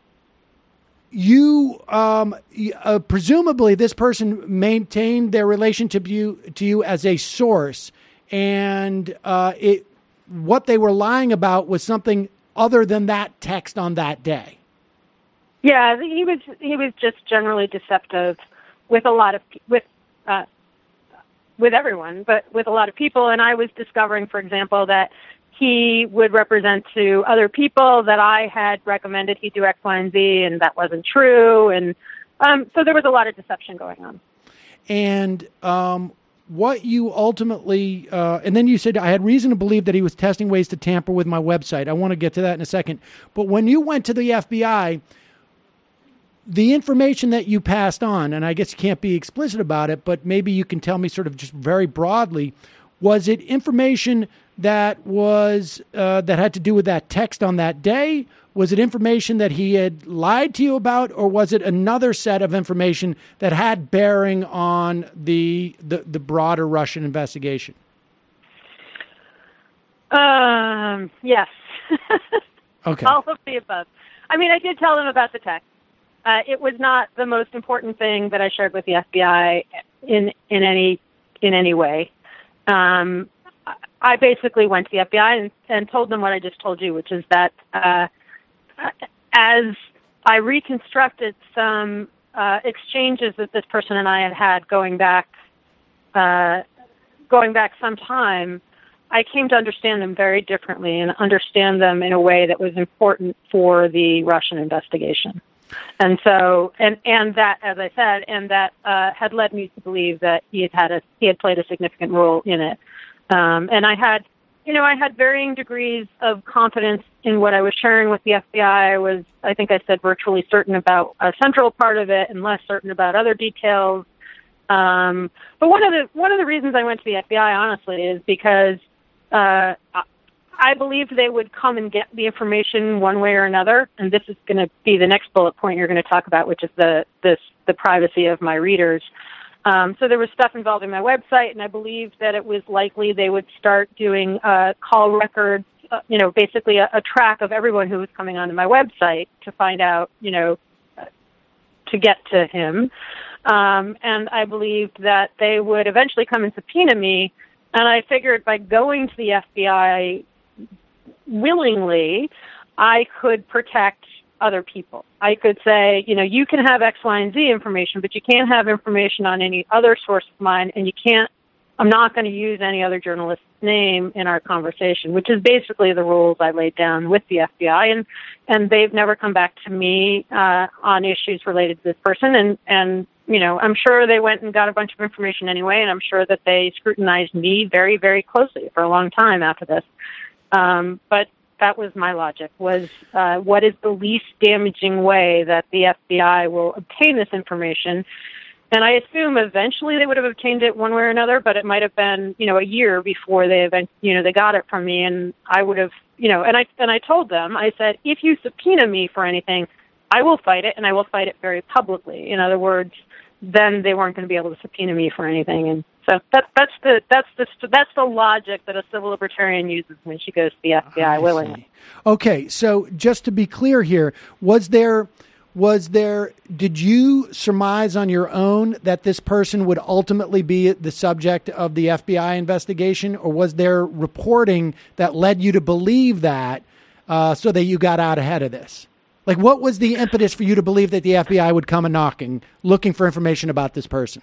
S3: you, um, uh, presumably this person maintained their relationship to you, to you as a source, and uh, it what they were lying about was something other than that text on that day.
S11: Yeah, he was he was just generally deceptive with a lot of with uh, with everyone, but with a lot of people. And I was discovering, for example, that he would represent to other people that I had recommended he do X, Y, and Z, and that wasn't true. And um, so there was a lot of deception going on.
S3: And um, what you ultimately, uh, and then you said, I had reason to believe that he was testing ways to tamper with my website. I want to get to that in a second. But when you went to the F B I, the information that you passed on, and I guess you can't be explicit about it, but maybe you can tell me sort of just very broadly, was it information that was uh, that had to do with that text on that day? Was it information that he had lied to you about, or was it another set of information that had bearing on the the, the broader Russian investigation?
S11: Um, yes.
S3: Okay.
S11: All of the above. I mean, I did tell them about the text. Uh, it was not the most important thing that I shared with the F B I in in any in any way. Um, I basically went to the F B I and, and told them what I just told you, which is that uh, as I reconstructed some uh, exchanges that this person and I had had going back uh, going back some time, I came to understand them very differently and understand them in a way that was important for the Russian investigation. And so, and, and that, as I said, and that uh, had led me to believe that he had had a, he had played a significant role in it. Um, and I had, you know, I had varying degrees of confidence in what I was sharing with the F B I. I was, I think I said, virtually certain about a central part of it and less certain about other details. Um, but one of the one of the reasons I went to the F B I, honestly, is because uh, I believed they would come and get the information one way or another, and this is going to be the next bullet point you're going to talk about, which is the this the privacy of my readers. Um, so there was stuff involving my website, and I believed that it was likely they would start doing uh, call records, uh, you know, basically a, a track of everyone who was coming onto my website to find out, you know, uh, to get to him. Um, and I believed that they would eventually come and subpoena me, and I figured by going to the F B I willingly, I could protect other people. I could say, you know, you can have X, Y, and Z information, but you can't have information on any other source of mine, and you can't, I'm not going to use any other journalist's name in our conversation, which is basically the rules I laid down with the F B I, and, and they've never come back to me uh, on issues related to this person, and, and, you know, I'm sure they went and got a bunch of information anyway, and I'm sure that they scrutinized me very, very closely for a long time after this. Um, but that was my logic, was uh, what is the least damaging way that the F B I will obtain this information? And I assume eventually they would have obtained it one way or another, but it might have been, you know, a year before they event, you know, they got it from me, and I would have you know, and I and I told them, I said, if you subpoena me for anything, I will fight it, and I will fight it very publicly. In other words, then they weren't going to be able to subpoena me for anything, and so that, that's the that's the that's the logic that a civil libertarian uses when she goes to the F B I
S3: I
S11: willingly.
S3: see. Okay, so just to be clear here, was there was there did you surmise on your own that this person would ultimately be the subject of the F B I investigation, or was there reporting that led you to believe that uh, so that you got out ahead of this? Like, what was the impetus for you to believe that the F B I would come a knocking, looking for information about this person?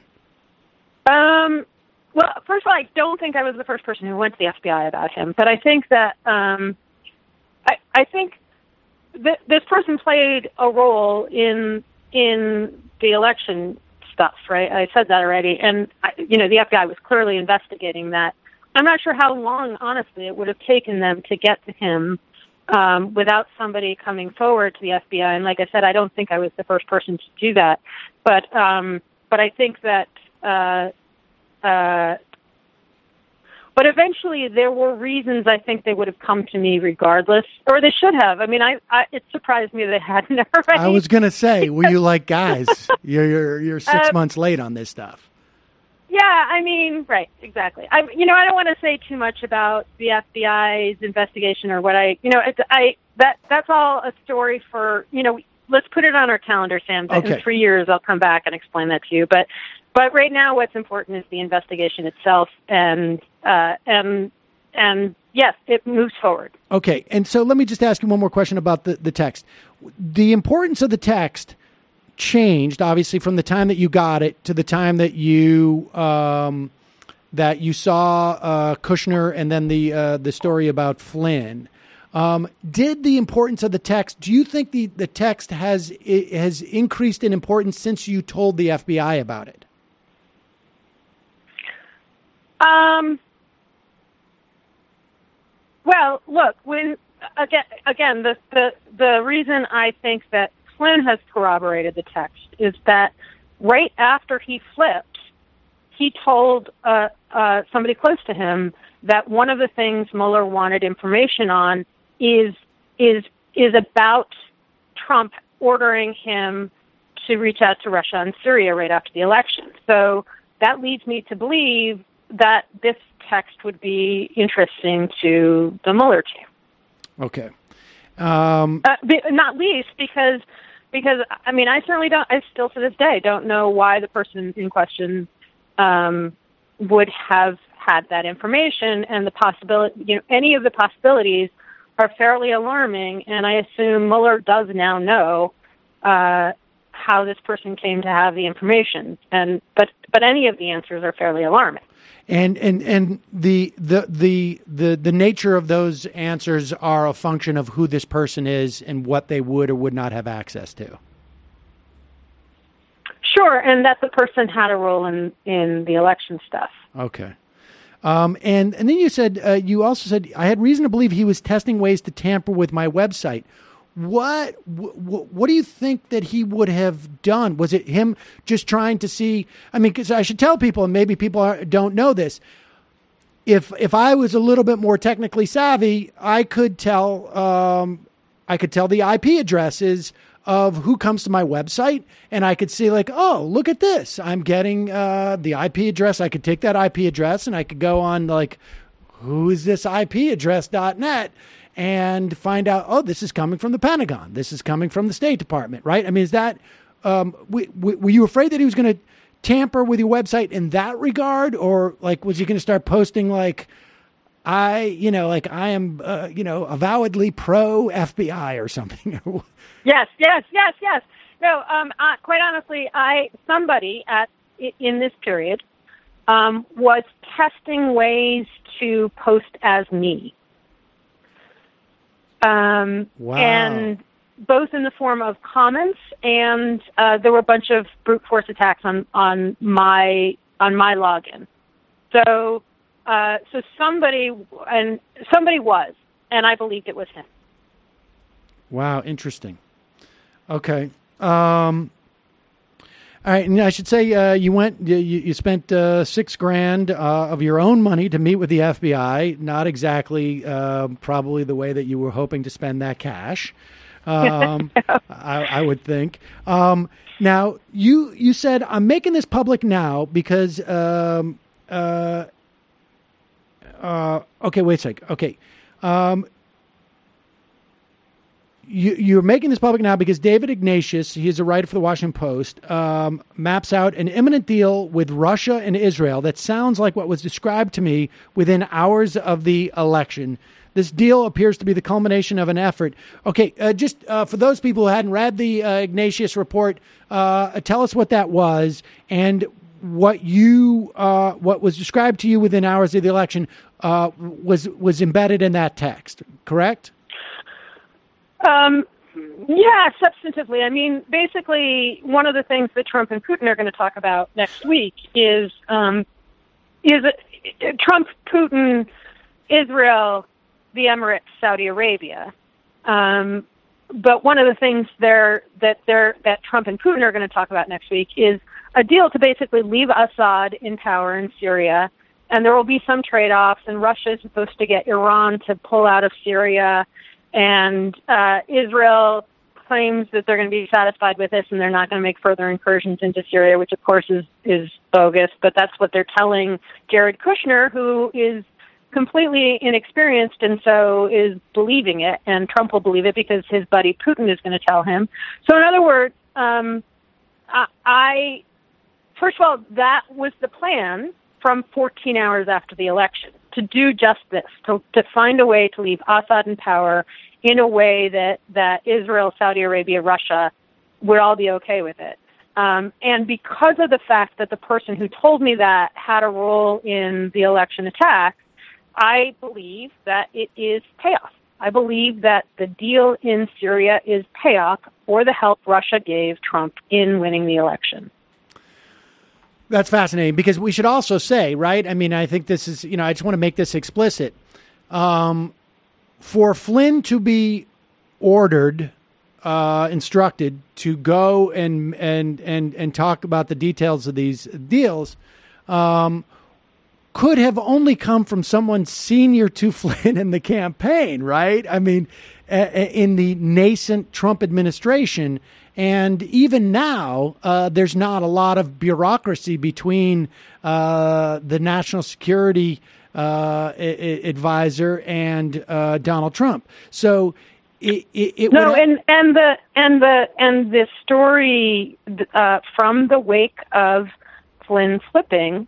S11: Um. Well, first of all, I don't think I was the first person who went to the F B I about him, but I think that um, I, I think that this person played a role in in the election stuff, right? I said that already, and I, you know, the F B I was clearly investigating that. I'm not sure how long, honestly, it would have taken them to get to him um, without somebody coming forward to the F B I. And like I said, I don't think I was the first person to do that, but um, but I think that. Uh, Uh, but eventually there were reasons I think they would have come to me regardless, or they should have. I mean, I, I it surprised me they hadn't already.
S3: I was going to say, were you like, guys, you're, you're, you're six
S11: Uh,
S3: months late on this stuff?
S11: Yeah, I mean, right, exactly. I, you know, I don't want to say too much about the F B I's investigation or what I, you know, it, I that that's all a story for, you know, let's put it on our calendar, Sam.
S3: Okay.
S11: In three years, I'll come back and explain that to you. But, but right now, what's important is the investigation itself, and uh, and and yes, it moves forward.
S3: Okay, and so let me just ask you one more question about the, the text. The importance of the text changed, obviously, from the time that you got it to the time that you um, that you saw uh, Kushner, and then the uh, the story about Flynn. Um, did the importance of the text? Do you think the, the text has it has increased in importance since you told the F B I about it?
S11: Um. Well, look, when again, again, the the the reason I think that Flynn has corroborated the text is that right after he flipped, he told uh, uh, somebody close to him that one of the things Mueller wanted information on is is is about Trump ordering him to reach out to Russia and Syria right after the election. So that leads me to believe that this text would be interesting to the Mueller team.
S3: Okay. Um,
S11: uh, be, not least because, because I mean, I certainly don't, I still to this day don't know why the person in question um, would have had that information, and the possibility, you know, any of the possibilities are fairly alarming, and I assume Mueller does now know uh, how this person came to have the information, and but but any of the answers are fairly alarming.
S3: And and and the the the the the nature of those answers are a function of who this person is and what they would or would not have access to.
S11: Sure, and that the person had a role in, in the election stuff.
S3: Okay. Um, and, and then you said, uh, you also said, I had reason to believe he was testing ways to tamper with my website. What, what, what do you think that he would have done? Was it him just trying to see, I mean, because I should tell people, and maybe people are, don't know this. If, if I was a little bit more technically savvy, I could tell, um, I could tell the I P addresses of who comes to my website, and I could see like, oh, look at this. I'm getting uh, the I P address. I could take that I P address and I could go on like, who is this I P address dot net and find out, oh, this is coming from the Pentagon. This is coming from the State Department, right? I mean, is that, um, w- w- were you afraid that he was going to tamper with your website in that regard? Or like, was he going to start posting like, I, you know, like I am, uh, you know, avowedly pro F B I or something?
S11: Yes, yes, yes, yes. No, um, uh, quite honestly, I somebody at in this period um, was testing ways to post as me, um,
S3: wow.
S11: and both in the form of comments, and uh, there were a bunch of brute force attacks on, on my on my login. So, uh, so somebody and somebody was, and I believed it was him.
S3: Wow, interesting. Okay. Um, All right, and I should say uh, you went, you, you spent uh, six grand uh, of your own money to meet with the F B I. Not exactly, uh, probably the way that you were hoping to spend that cash. Um, I, I would think. Um, now, you you said I'm making this public now because. Um, uh, uh, okay, wait a sec. Okay. Um, You, you're making this public now because David Ignatius, he is a writer for the Washington Post, um, maps out an imminent deal with Russia and Israel that sounds like what was described to me within hours of the election. This deal appears to be the culmination of an effort. Okay, uh, just uh, for those people who hadn't read the uh, Ignatius report, uh, tell us what that was and what you uh, what was described to you within hours of the election uh, was was embedded in that text. Correct?
S11: Um, yeah, substantively. I mean, basically, one of the things that Trump and Putin are going to talk about next week is um, is it, Trump, Putin, Israel, the Emirates, Saudi Arabia. Um, but one of the things they're, that they're, that Trump and Putin are going to talk about next week is a deal to basically leave Assad in power in Syria, and there will be some trade-offs. And Russia is supposed to get Iran to pull out of Syria. And uh, Israel claims that they're going to be satisfied with this and they're not going to make further incursions into Syria, which, of course, is, is bogus. But that's what they're telling Jared Kushner, who is completely inexperienced and so is believing it. And Trump will believe it because his buddy Putin is going to tell him. So, in other words, um, I, I first of all, that was the plan from fourteen hours after the election, to do just this, to, to find a way to leave Assad in power in a way that, that Israel, Saudi Arabia, Russia would all be okay with it. Um, and because of the fact that the person who told me that had a role in the election attack, I believe that it is payoff. I believe that the deal in Syria is payoff for the help Russia gave Trump in winning the election.
S3: That's fascinating because we should also say, right? I mean, I think this is, you know, I just want to make this explicit. Um, for Flynn to be ordered, uh, instructed to go and, and, and, and talk about the details of these deals, um, could have only come from someone senior to Flynn in the campaign, right? I mean, in the nascent Trump administration. And even now, uh, there's not a lot of bureaucracy between uh, the national security uh, I- advisor and uh, Donald Trump. So it, it, it
S11: no,
S3: would...
S11: and and the and the and the story uh, from the wake of Flynn flipping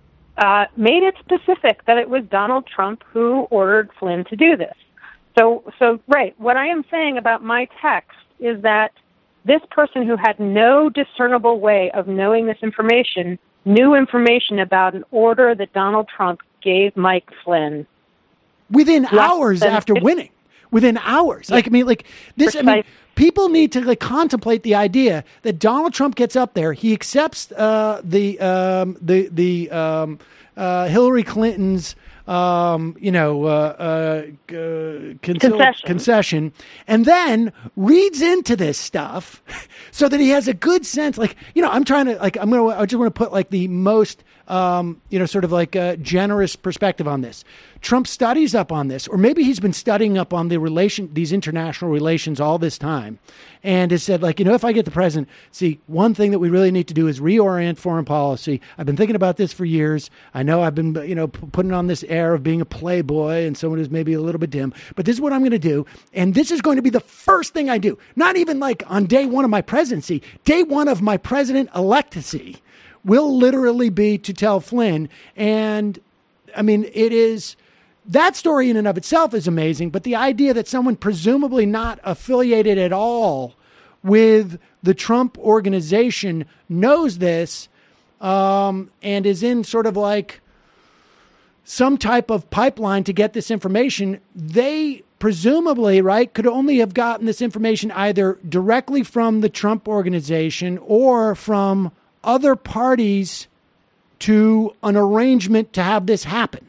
S11: uh, made it specific that it was Donald Trump who ordered Flynn to do this. So so right, what I am saying about my text is that this person who had no discernible way of knowing this information knew information about an order that Donald Trump gave Mike Flynn.
S3: Within hours after winning. Within hours. Like, I mean, like, this, I mean, people need to, like, contemplate the idea that Donald Trump gets up there, he accepts uh, the, um, the, the um, uh, Hillary Clinton's um, you know, uh, uh, uh, concession. concession, and then reads into this stuff so that he has a good sense. Like, you know, I'm trying to, like, I'm going to, I just want to put like the most, um, you know, sort of like a generous perspective on this. Trump studies up on this, or maybe he's been studying up on the relation, these international relations all this time, and has said, like, you know, if I get the president, see, one thing that we really need to do is reorient foreign policy. I've been thinking about this for years. I know I've been, you know, p- putting on this air of being a playboy and someone who's maybe a little bit dim, but this is what I'm going to do, and this is going to be the first thing I do. Not even like on day one of my presidency, day one of my president-electacy will literally be to tell Flynn. And I mean, it is. That story in and of itself is amazing, but the idea that someone presumably not affiliated at all with the Trump organization knows this um, and is in sort of like some type of pipeline to get this information, they presumably, right, could only have gotten this information either directly from the Trump organization or from other parties to an arrangement to have this happen.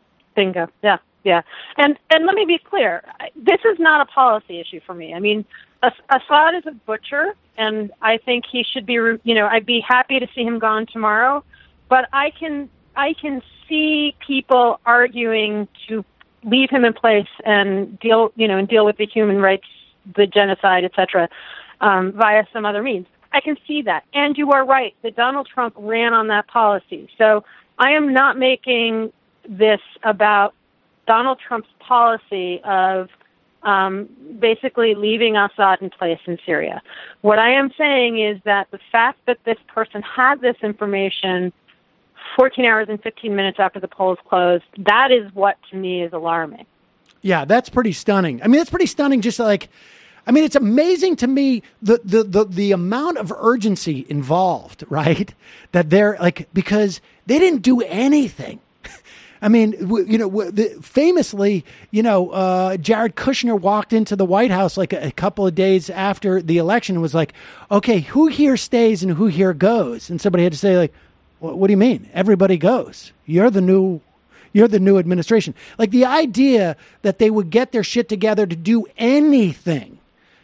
S11: Bingo. Yeah, yeah. And and let me be clear. This is not a policy issue for me. I mean, Assad is a butcher, and I think he should be, you know, I'd be happy to see him gone tomorrow. But I can, I can see people arguing to leave him in place and deal, you know, and deal with the human rights, the genocide, et cetera, um, via some other means. I can see that. And you are right that Donald Trump ran on that policy. So I am not making this about Donald Trump's policy of um, basically leaving Assad in place in Syria. What I am saying is that the fact that this person had this information fourteen hours and fifteen minutes after the polls closed, that is what to me is alarming.
S3: Yeah, that's pretty stunning. I mean, that's pretty stunning. Just like, I mean, it's amazing to me the the the, the amount of urgency involved, right? That they're like, because they didn't do anything. I mean, you know, famously, you know, uh, Jared Kushner walked into the White House like a, a couple of days after the election and was like, okay, who here stays and who here goes? And somebody had to say, like, what do you mean? Everybody goes. You're the new, you're the new administration. Like, the idea that they would get their shit together to do anything,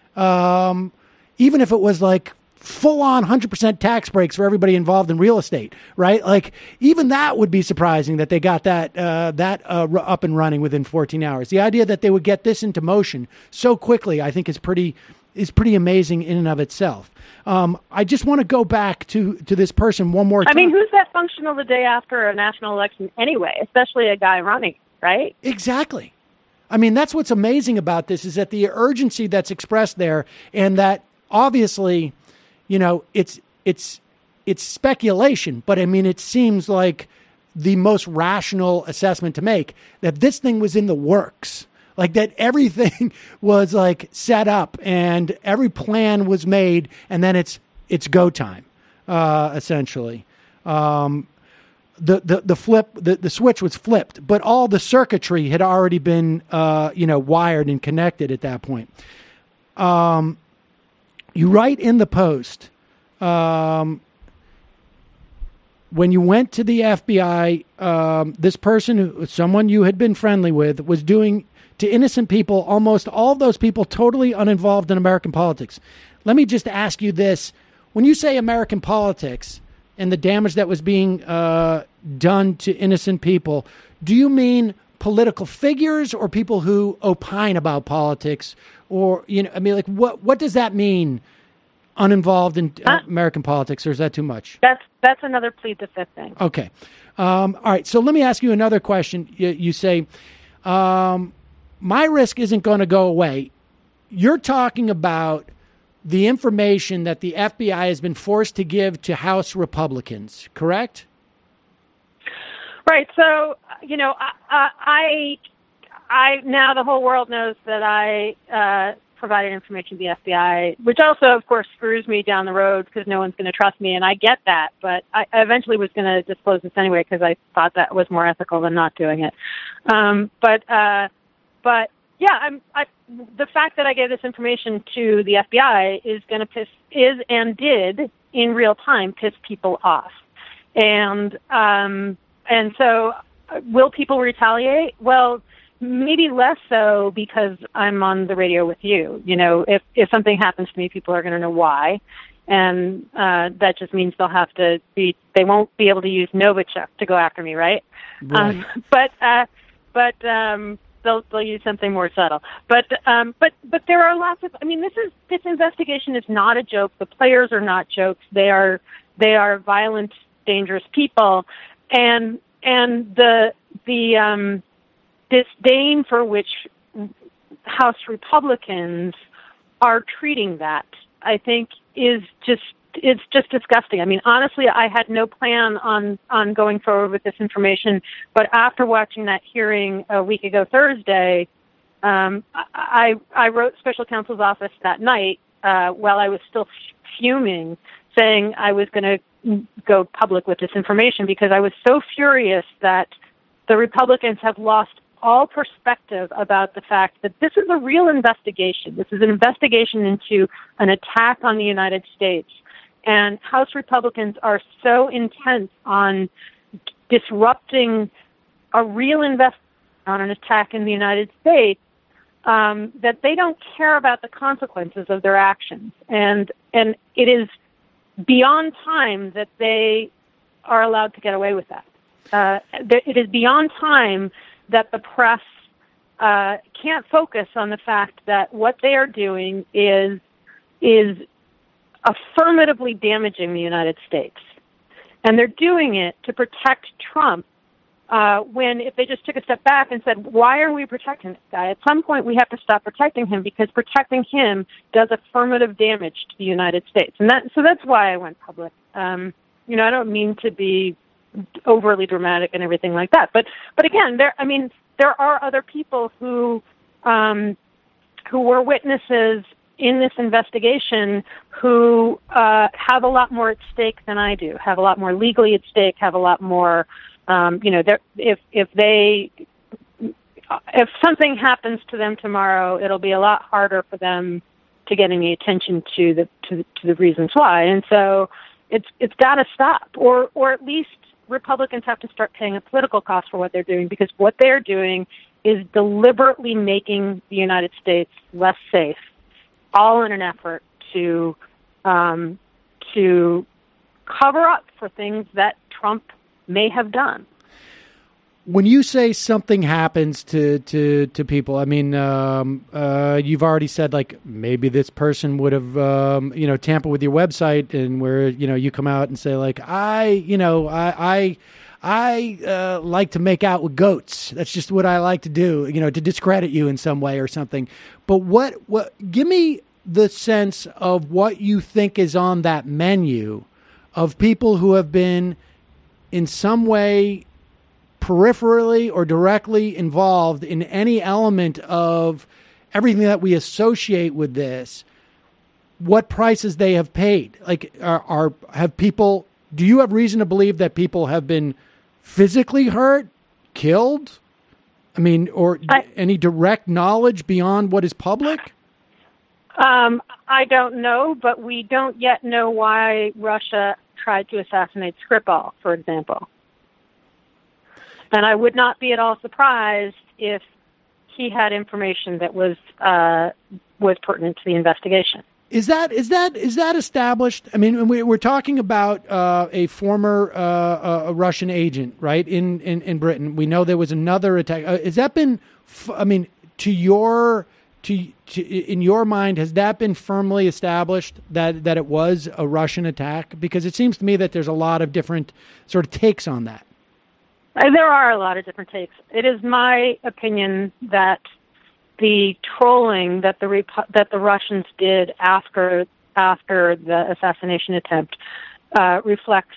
S3: um, even if it was like full on one hundred percent tax breaks for everybody involved in real estate, right? Like, even that would be surprising that they got that, uh, that, uh, up and running within fourteen hours. The idea that they would get this into motion so quickly, I think is pretty, is pretty amazing in and of itself. Um, I just want to go back to, to this person one more time.
S11: I mean, who's that functional the day after a national election anyway, especially a guy running, right?
S3: Exactly. I mean, that's what's amazing about this is that the urgency that's expressed there, and that obviously, you know, it's it's it's speculation, but I mean, it seems like the most rational assessment to make that this thing was in the works, like that everything was like set up and every plan was made, and then it's it's go time, uh, essentially. Um, the the the flip the, the switch was flipped, but all the circuitry had already been uh, you know wired and connected at that point. Um, you write in the Post. Um, when you went to the F B I, um, this person, who, someone you had been friendly with, was doing to innocent people, almost all of those people totally uninvolved in American politics. Let me just ask you this. When you say American politics and the damage that was being uh, done to innocent people, do you mean political figures or people who opine about politics? Or, you know, I mean, like, what, what does that mean? Uninvolved in uh, American politics, or is that too much?
S11: That's that's another plead the fifth thing.
S3: Okay. Um, all right. So let me ask you another question. You, you say, um, my risk isn't going to go away. You're talking about the information that the F B I has been forced to give to House Republicans, correct?
S11: Right. So, you know, I, I, I now the whole world knows that I uh, provided information to the F B I, which also, of course, screws me down the road because no one's going to trust me, and I get that. But I eventually was going to disclose this anyway because I thought that was more ethical than not doing it. Um, but, uh, but yeah, I'm. I, the fact that I gave this information to the F B I is going to piss is and did in real time piss people off, and um, and so will people retaliate? Well, maybe less so because I'm on the radio with you. You know, if, if something happens to me, people are going to know why. And uh, that just means they'll have to be, they won't be able to use Novichok to go after me, right?
S3: Right.
S11: Um, but uh, but um, they'll they'll use something more subtle. But um, but but there are lots of, I mean, this is this investigation is not a joke. The players are not jokes. They are they are violent, dangerous people. And and the the um, disdain for which House Republicans are treating that, I think, is just it's just disgusting. I mean, honestly, I had no plan on, on going forward with this information, but after watching that hearing a week ago Thursday, um, I I wrote Special Counsel's office that night uh, while I was still fuming, saying I was going to go public with this information because I was so furious that the Republicans have lost all perspective about the fact that this is a real investigation. This is an investigation into an attack on the United States. And House Republicans are so intent on disrupting a real investigation on an attack in the United States um, that they don't care about the consequences of their actions. And and it is beyond time that they are allowed to get away with that. Uh, it is beyond time that the press uh, can't focus on the fact that what they are doing is is affirmatively damaging the United States. And they're doing it to protect Trump uh, when if they just took a step back and said, why are we protecting this guy? At some point, we have to stop protecting him because protecting him does affirmative damage to the United States. And that, so that's why I went public. Um, you know, I don't mean to be overly dramatic and everything like that. But, but again, there, I mean, there are other people who, um, who were witnesses in this investigation who uh, have a lot more at stake than I do, have a lot more legally at stake, have a lot more, um, you know, if if they, if something happens to them tomorrow, it'll be a lot harder for them to get any attention to the to, to the reasons why. And so it's it's got to stop, or or at least Republicans have to start paying a political cost for what they're doing, because what they're doing is deliberately making the United States less safe, all in an effort to um, to cover up for things that Trump may have done.
S3: When you say something happens to, to, to people, I mean, um, uh, you've already said, like, maybe this person would have, um, you know, tampered with your website, and where, you know, you come out and say, like, I, you know, I, I, I uh, like to make out with goats. That's just what I like to do, you know, to discredit you in some way or something. But what, what, give me the sense of what you think is on that menu of people who have been in some way peripherally or directly involved in any element of everything that we associate with this, what prices they have paid. Like, are, are have people, do you have reason to believe that people have been physically hurt, killed? I mean, or I, any direct knowledge beyond what is public?
S11: Um, I don't know, but we don't yet know why Russia tried to assassinate Skripal, for example. And I would not be at all surprised if he had information that was uh, was pertinent to the investigation.
S3: Is that is that is that established? I mean, we, we're talking about uh, a former uh, uh, Russian agent, right? In, in in Britain, we know there was another attack. Uh, has that been? F- I mean, to your to, to in your mind, has that been firmly established that that it was a Russian attack? Because it seems to me that there's a lot of different sort of takes on that.
S11: There are a lot of different takes. It is my opinion that the trolling that the Repu- that the Russians did after after the assassination attempt uh, reflects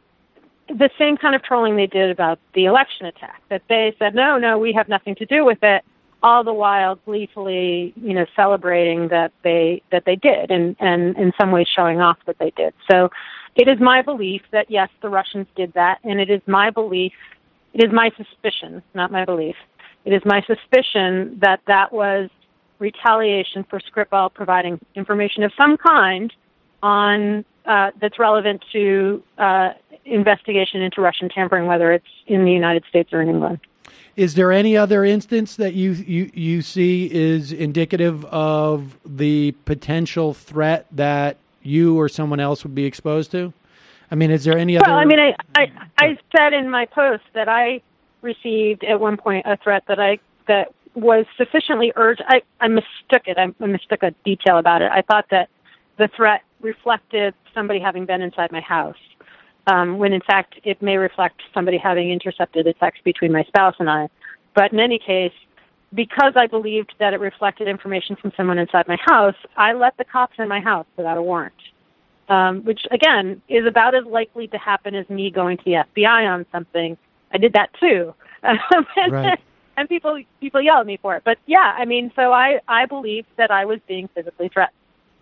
S11: the same kind of trolling they did about the election attack. That they said, no, no, we have nothing to do with it, all the while gleefully, you know, celebrating that they that they did, and, and in some ways showing off that they did. So it is my belief that, yes, the Russians did that, and it is my belief, it is my suspicion, not my belief, it is my suspicion that that was retaliation for Skripal providing information of some kind on uh, that's relevant to uh, investigation into Russian tampering, whether it's in the United States or in England.
S3: Is there any other instance that you, you, you see is indicative of the potential threat that you or someone else would be exposed to? I mean, is there any other?
S11: Well, I mean, I, I, I said in my post that I received at one point a threat that I that was sufficiently urgent. I, I mistook it. I, I mistook a detail about it. I thought that the threat reflected somebody having been inside my house, um, when in fact it may reflect somebody having intercepted a text between my spouse and I. But in any case, because I believed that it reflected information from someone inside my house, I let the cops in my house without a warrant, um, which, again, is about as likely to happen as me going to the F B I on something. I did that, too. and,
S3: right.
S11: and people people yell at me for it. But, yeah, I mean, so I, I believed that I was being physically threatened.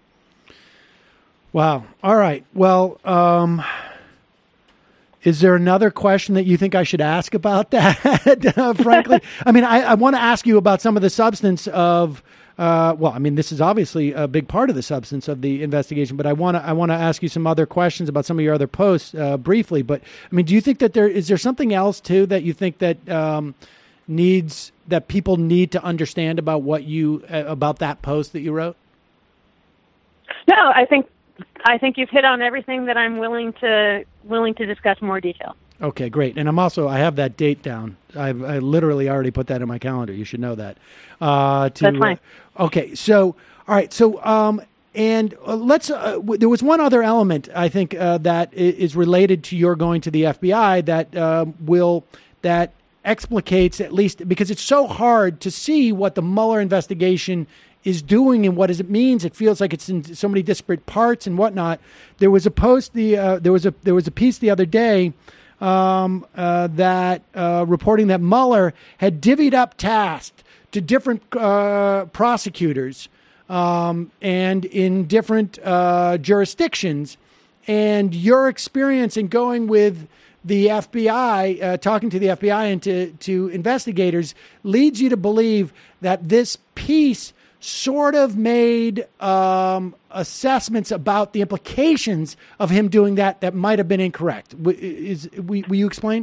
S3: Wow. All right. Well, um, is there another question that you think I should ask about that, uh, frankly? I mean, I, I want to ask you about some of the substance of, uh, well, I mean, this is obviously a big part of the substance of the investigation, but I want to I want to ask you some other questions about some of your other posts uh, briefly. But, I mean, do you think that there, is there something else, too, that you think that um, needs that people need to understand about what you uh, about that post that you wrote?
S11: No, I think I think you've hit on everything that I'm willing to willing to discuss in more detail.
S3: Okay, great. And I'm also, I have that date down. I've I literally already put that in my calendar. You should know that. Uh, to,
S11: That's fine.
S3: Uh, okay, so, all right. So, um, and uh, let's, uh, w- there was one other element, I think, uh, that i- is related to your going to the F B I that uh, will, that explicates at least, because it's so hard to see what the Mueller investigation is doing and what does it means. It feels like it's in so many disparate parts and whatnot. There was a post, the uh, there was a there was a piece the other day um, uh, that uh, reporting that Mueller had divvied up tasks to different uh, prosecutors um, and in different uh, jurisdictions. And your experience in going with the F B I, uh, talking to the F B I and to, to investigators, leads you to believe that this piece sort of made um, assessments about the implications of him doing that that might have been incorrect. W- Is, will will you explain?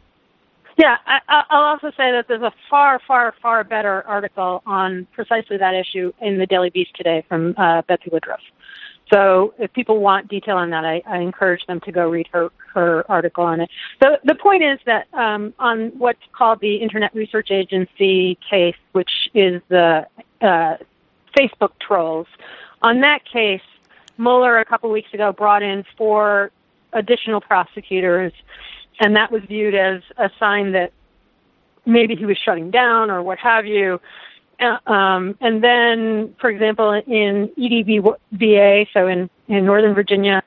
S11: Yeah, I, I- I'll also say that there's a far, far, far better article on precisely that issue in the Daily Beast today from uh, Betsy Woodruff. So if people want detail on that, I, I encourage them to go read her, her article on it. So the point is that um, on what's called the Internet Research Agency case, which is the uh, Facebook trolls, on that case, Mueller a couple weeks ago brought in four additional prosecutors, and that was viewed as a sign that maybe he was shutting down or what have you. Uh, um, and then, for example, in E D V A, so in, in Northern Virginia,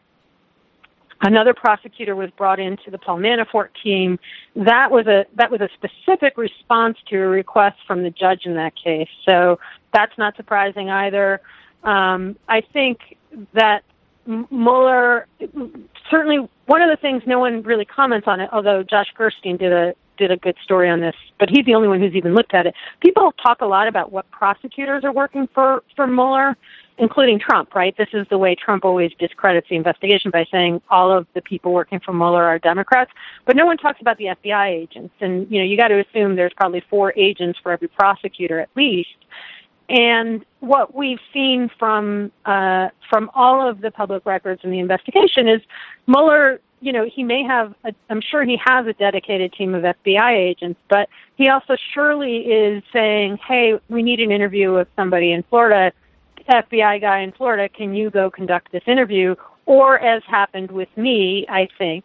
S11: another prosecutor was brought into the Paul Manafort team. That was a that was a specific response to a request from the judge in that case. So that's not surprising either. Um, I think that Mueller, certainly one of the things no one really comments on it, although Josh Gerstein did a did a good story on this, but he's the only one who's even looked at it. People talk a lot about what prosecutors are working for, for Mueller, including Trump, right? This is the way Trump always discredits the investigation by saying all of the people working for Mueller are Democrats. But no one talks about the F B I agents. And, you know, you got to assume there's probably four agents for every prosecutor at least. And what we've seen from uh, from all of the public records in the investigation is Mueller, you know, he may have, a, I'm sure he has a dedicated team of F B I agents, but he also surely is saying, hey, we need an interview with somebody in Florida, F B I guy in Florida, can you go conduct this interview? Or as happened with me, I think,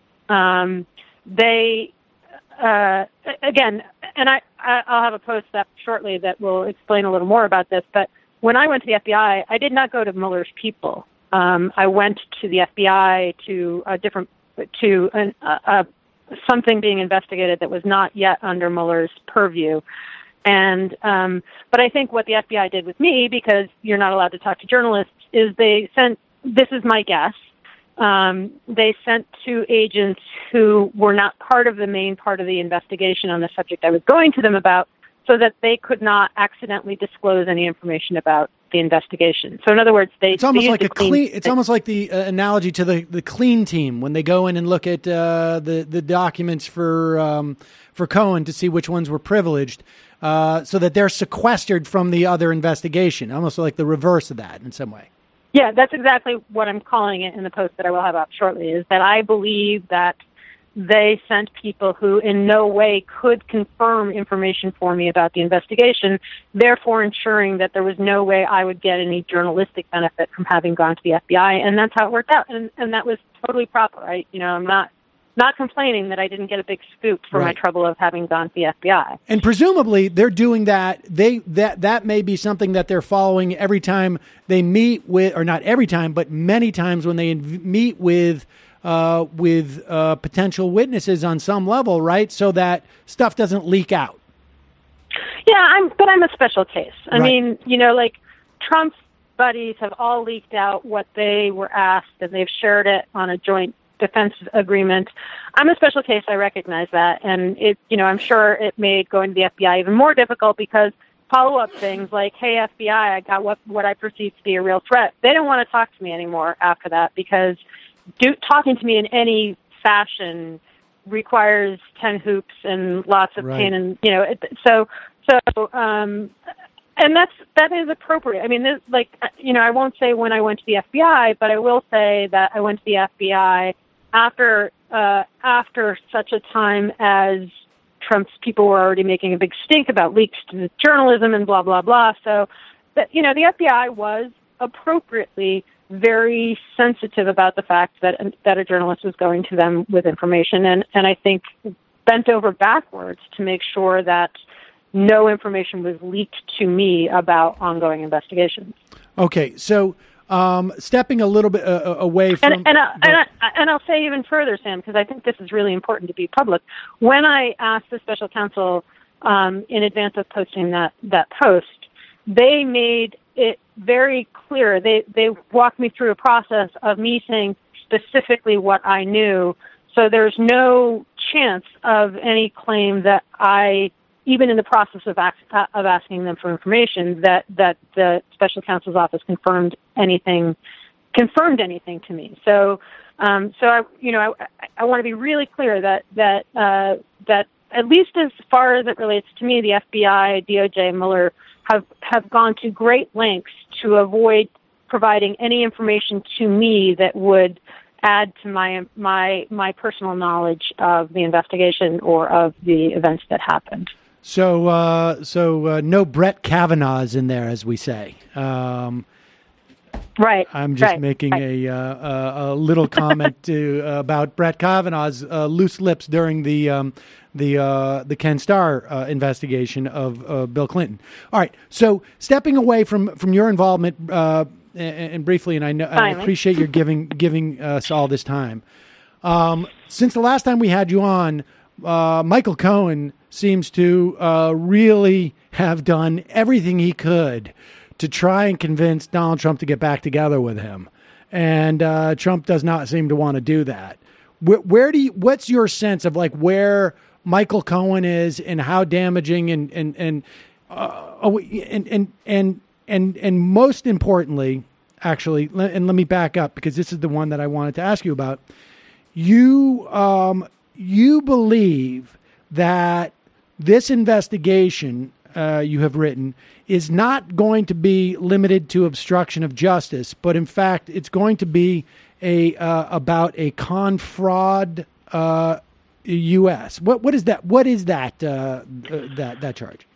S11: um, they, uh, again, and I, I'll have a post up shortly that will explain a little more about this, but when I went to the F B I, I did not go to Mueller's people. Um, I went to the F B I to a different, to an, uh, uh, something being investigated that was not yet under Mueller's purview. And, um, but I think what the F B I did with me, because you're not allowed to talk to journalists, is they sent, this is my guess, um, they sent two agents who were not part of the main part of the investigation on the subject I was going to them about, so that they could not accidentally disclose any information about the investigation. So in other words, they...
S3: It's almost
S11: they
S3: like a
S11: clean,
S3: clean, it's almost like the uh, analogy to the, the clean team when they go in and look at uh, the, the documents for, um, for Cohen to see which ones were privileged, uh, so that they're sequestered from the other investigation, almost like the reverse of that in some way.
S11: Yeah, that's exactly what I'm calling it in the post that I will have up shortly, is that I believe that they sent people who in no way could confirm information for me about the investigation, therefore ensuring that there was no way I would get any journalistic benefit from having gone to the F B I, and that's how it worked out. And, and that was totally proper. I, you know, I'm not not complaining that I didn't get a big scoop for
S3: Right.
S11: my trouble of having gone to the F B I.
S3: And presumably they're doing that. They that that may be something that they're following every time they meet with, or not every time, but many times when they inv- meet with uh, with uh, potential witnesses on some level, right? So that stuff doesn't leak out.
S11: Yeah, I'm, but I'm a special case. I
S3: Right.
S11: mean, you know, like Trump's buddies have all leaked out what they were asked, and they've shared it on a joint defense agreement. I'm a special case. I recognize that. And it, you know, I'm sure it made going to the F B I even more difficult because follow-up things like, hey, F B I, I got what, what I perceive to be a real threat. They don't want to talk to me anymore after that because do, talking to me in any fashion requires ten hoops and lots of
S3: Right.
S11: pain, and you know, it, so so um, and that's that is appropriate. I mean, this, like you know, I won't say when I went to the F B I, but I will say that I went to the F B I after uh, after such a time as Trump's people were already making a big stink about leaks to journalism and blah blah blah. So, that you know, the F B I was appropriately very sensitive about the fact that that a journalist was going to them with information, and, and I think bent over backwards to make sure that no information was leaked to me about ongoing investigations.
S3: Okay, so um, stepping a little bit uh, away from...
S11: And, and, I, and, I, and I'll say even further, Sam, because I think this is really important to be public. When I asked the special counsel um, in advance of posting that, that post, they made it very clear. They they walked me through a process of me saying specifically what I knew. So there's no chance of any claim that I, even in the process of ask, uh, of asking them for information, that, that the special counsel's office confirmed anything, confirmed anything to me. So, um, so I, you know, I, I want to be really clear that that uh, that at least as far as it relates to me, the F B I, D O J, Mueller have have gone to great lengths to avoid providing any information to me that would add to my my my personal knowledge of the investigation or of the events that happened.
S3: So, uh, so uh, no Brett Kavanaugh's in there, as we say. Um,
S11: right.
S3: I'm just
S11: right,
S3: making
S11: right.
S3: a, uh, a a little comment to uh, about Brett Kavanaugh's uh, loose lips during the um, the uh, the Ken Starr uh, investigation of uh, Bill Clinton. All right. So, stepping away from from your involvement, uh, and, and briefly, and I know I appreciate your giving giving us all this time. Um, since the last time we had you on, uh, Michael Cohen seems to uh, really have done everything he could to try and convince Donald Trump to get back together with him, and uh, Trump does not seem to want to do that. Where, where do you? What's your sense of like where Michael Cohen is and how damaging and and and uh, and, and and and and most importantly, actually, and let me back up because this is the one that I wanted to ask you about. You um, you believe that this investigation uh, you have written is not going to be limited to obstruction of justice, but in fact, it's going to be a uh, about a con fraud uh, U S. What what is that? What is that uh, uh, that that charge?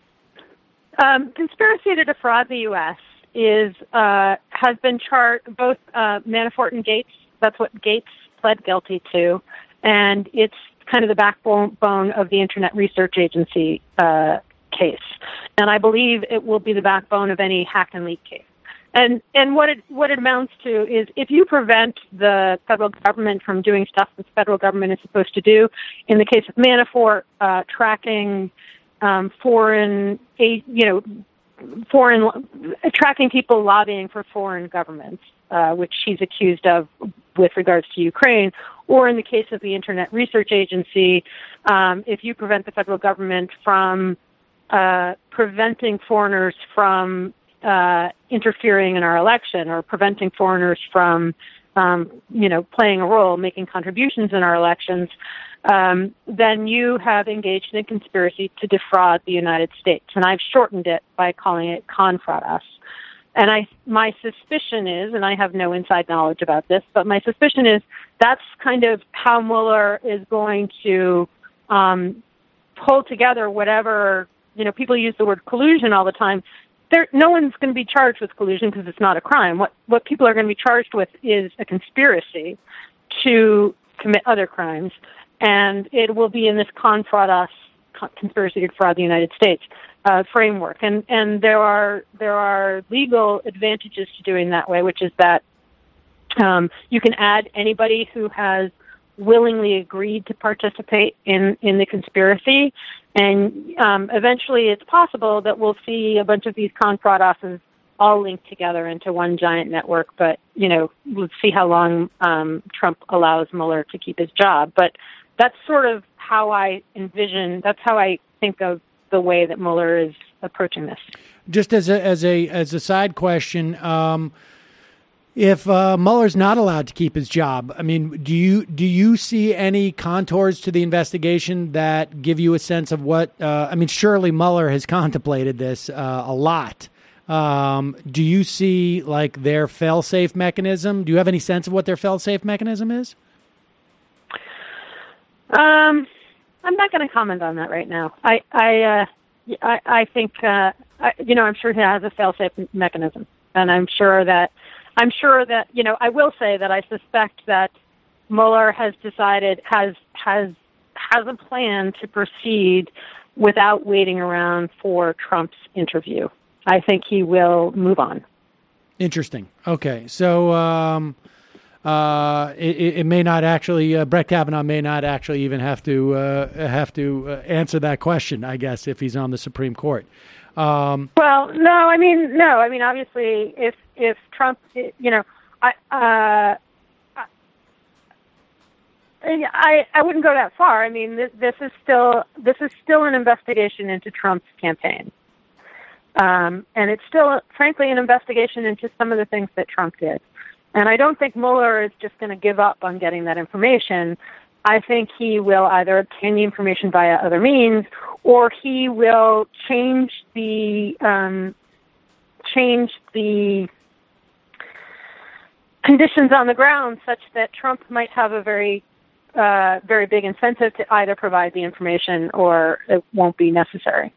S11: Um, conspiracy to defraud the U S is uh, has been charged both uh, Manafort and Gates. That's what Gates pled guilty to, and it's kind of the backbone of the Internet Research Agency uh, case. And I believe it will be the backbone of any hack and leak case. And and what it what it amounts to is if you prevent the federal government from doing stuff that the federal government is supposed to do, in the case of Manafort, uh, tracking um, foreign, you know, foreign tracking people lobbying for foreign governments, uh, which he's accused of with regards to Ukraine, or in the case of the Internet Research Agency, um, if you prevent the federal government from uh, preventing foreigners from uh, interfering in our election or preventing foreigners from, um, you know, playing a role, making contributions in our elections, um, then you have engaged in a conspiracy to defraud the United States. And I've shortened it by calling it confraud us. And I, my suspicion is, and I have no inside knowledge about this, but my suspicion is that's kind of how Mueller is going to um, pull together whatever, you know, people use the word collusion all the time. There, no one's going to be charged with collusion because it's not a crime. What what people are going to be charged with is a conspiracy to commit other crimes, and it will be in this confraud us, conspiracy to defraud the United States uh, framework. And and there are there are legal advantages to doing that way, which is that um, you can add anybody who has willingly agreed to participate in, in the conspiracy. And um, eventually it's possible that we'll see a bunch of these confraud osses all linked together into one giant network. But, you know, we'll see how long um, Trump allows Mueller to keep his job. But that's sort of how I envision, that's how I think of the way that Mueller is approaching this.
S3: Just as a as a as a side question, um, If uh, Mueller's not allowed to keep his job, I mean, do you do you see any contours to the investigation that give you a sense of what? Uh, I mean, surely Mueller has contemplated this uh, a lot. Um, do you see like their fail-safe mechanism? Do you have any sense of what their fail-safe mechanism is?
S11: Um, I'm not going to comment on that right now. I I uh, I, I think uh, I, you know I'm sure he has a fail-safe mechanism, and I'm sure that. I'm sure that, you know, I will say that I suspect that Mueller has decided, has has has a plan to proceed without waiting around for Trump's interview. I think he will move on. Interesting.
S3: Okay. So um, uh, it, it may not actually, uh, Brett Kavanaugh may not actually even have to uh, have to uh, answer that question, I guess, if he's on the Supreme Court. Um,
S11: well, no, I mean, no, I mean, obviously, if if Trump, you know, I, uh, I, I wouldn't go that far. I mean, this, this is still this is still an investigation into Trump's campaign, um, and it's still, frankly, an investigation into some of the things that Trump did. And I don't think Mueller is just going to give up on getting that information. I think he will either obtain the information via other means, or he will change the um, change the conditions on the ground such that Trump might have a very uh, very big incentive to either provide the information or it won't be necessary.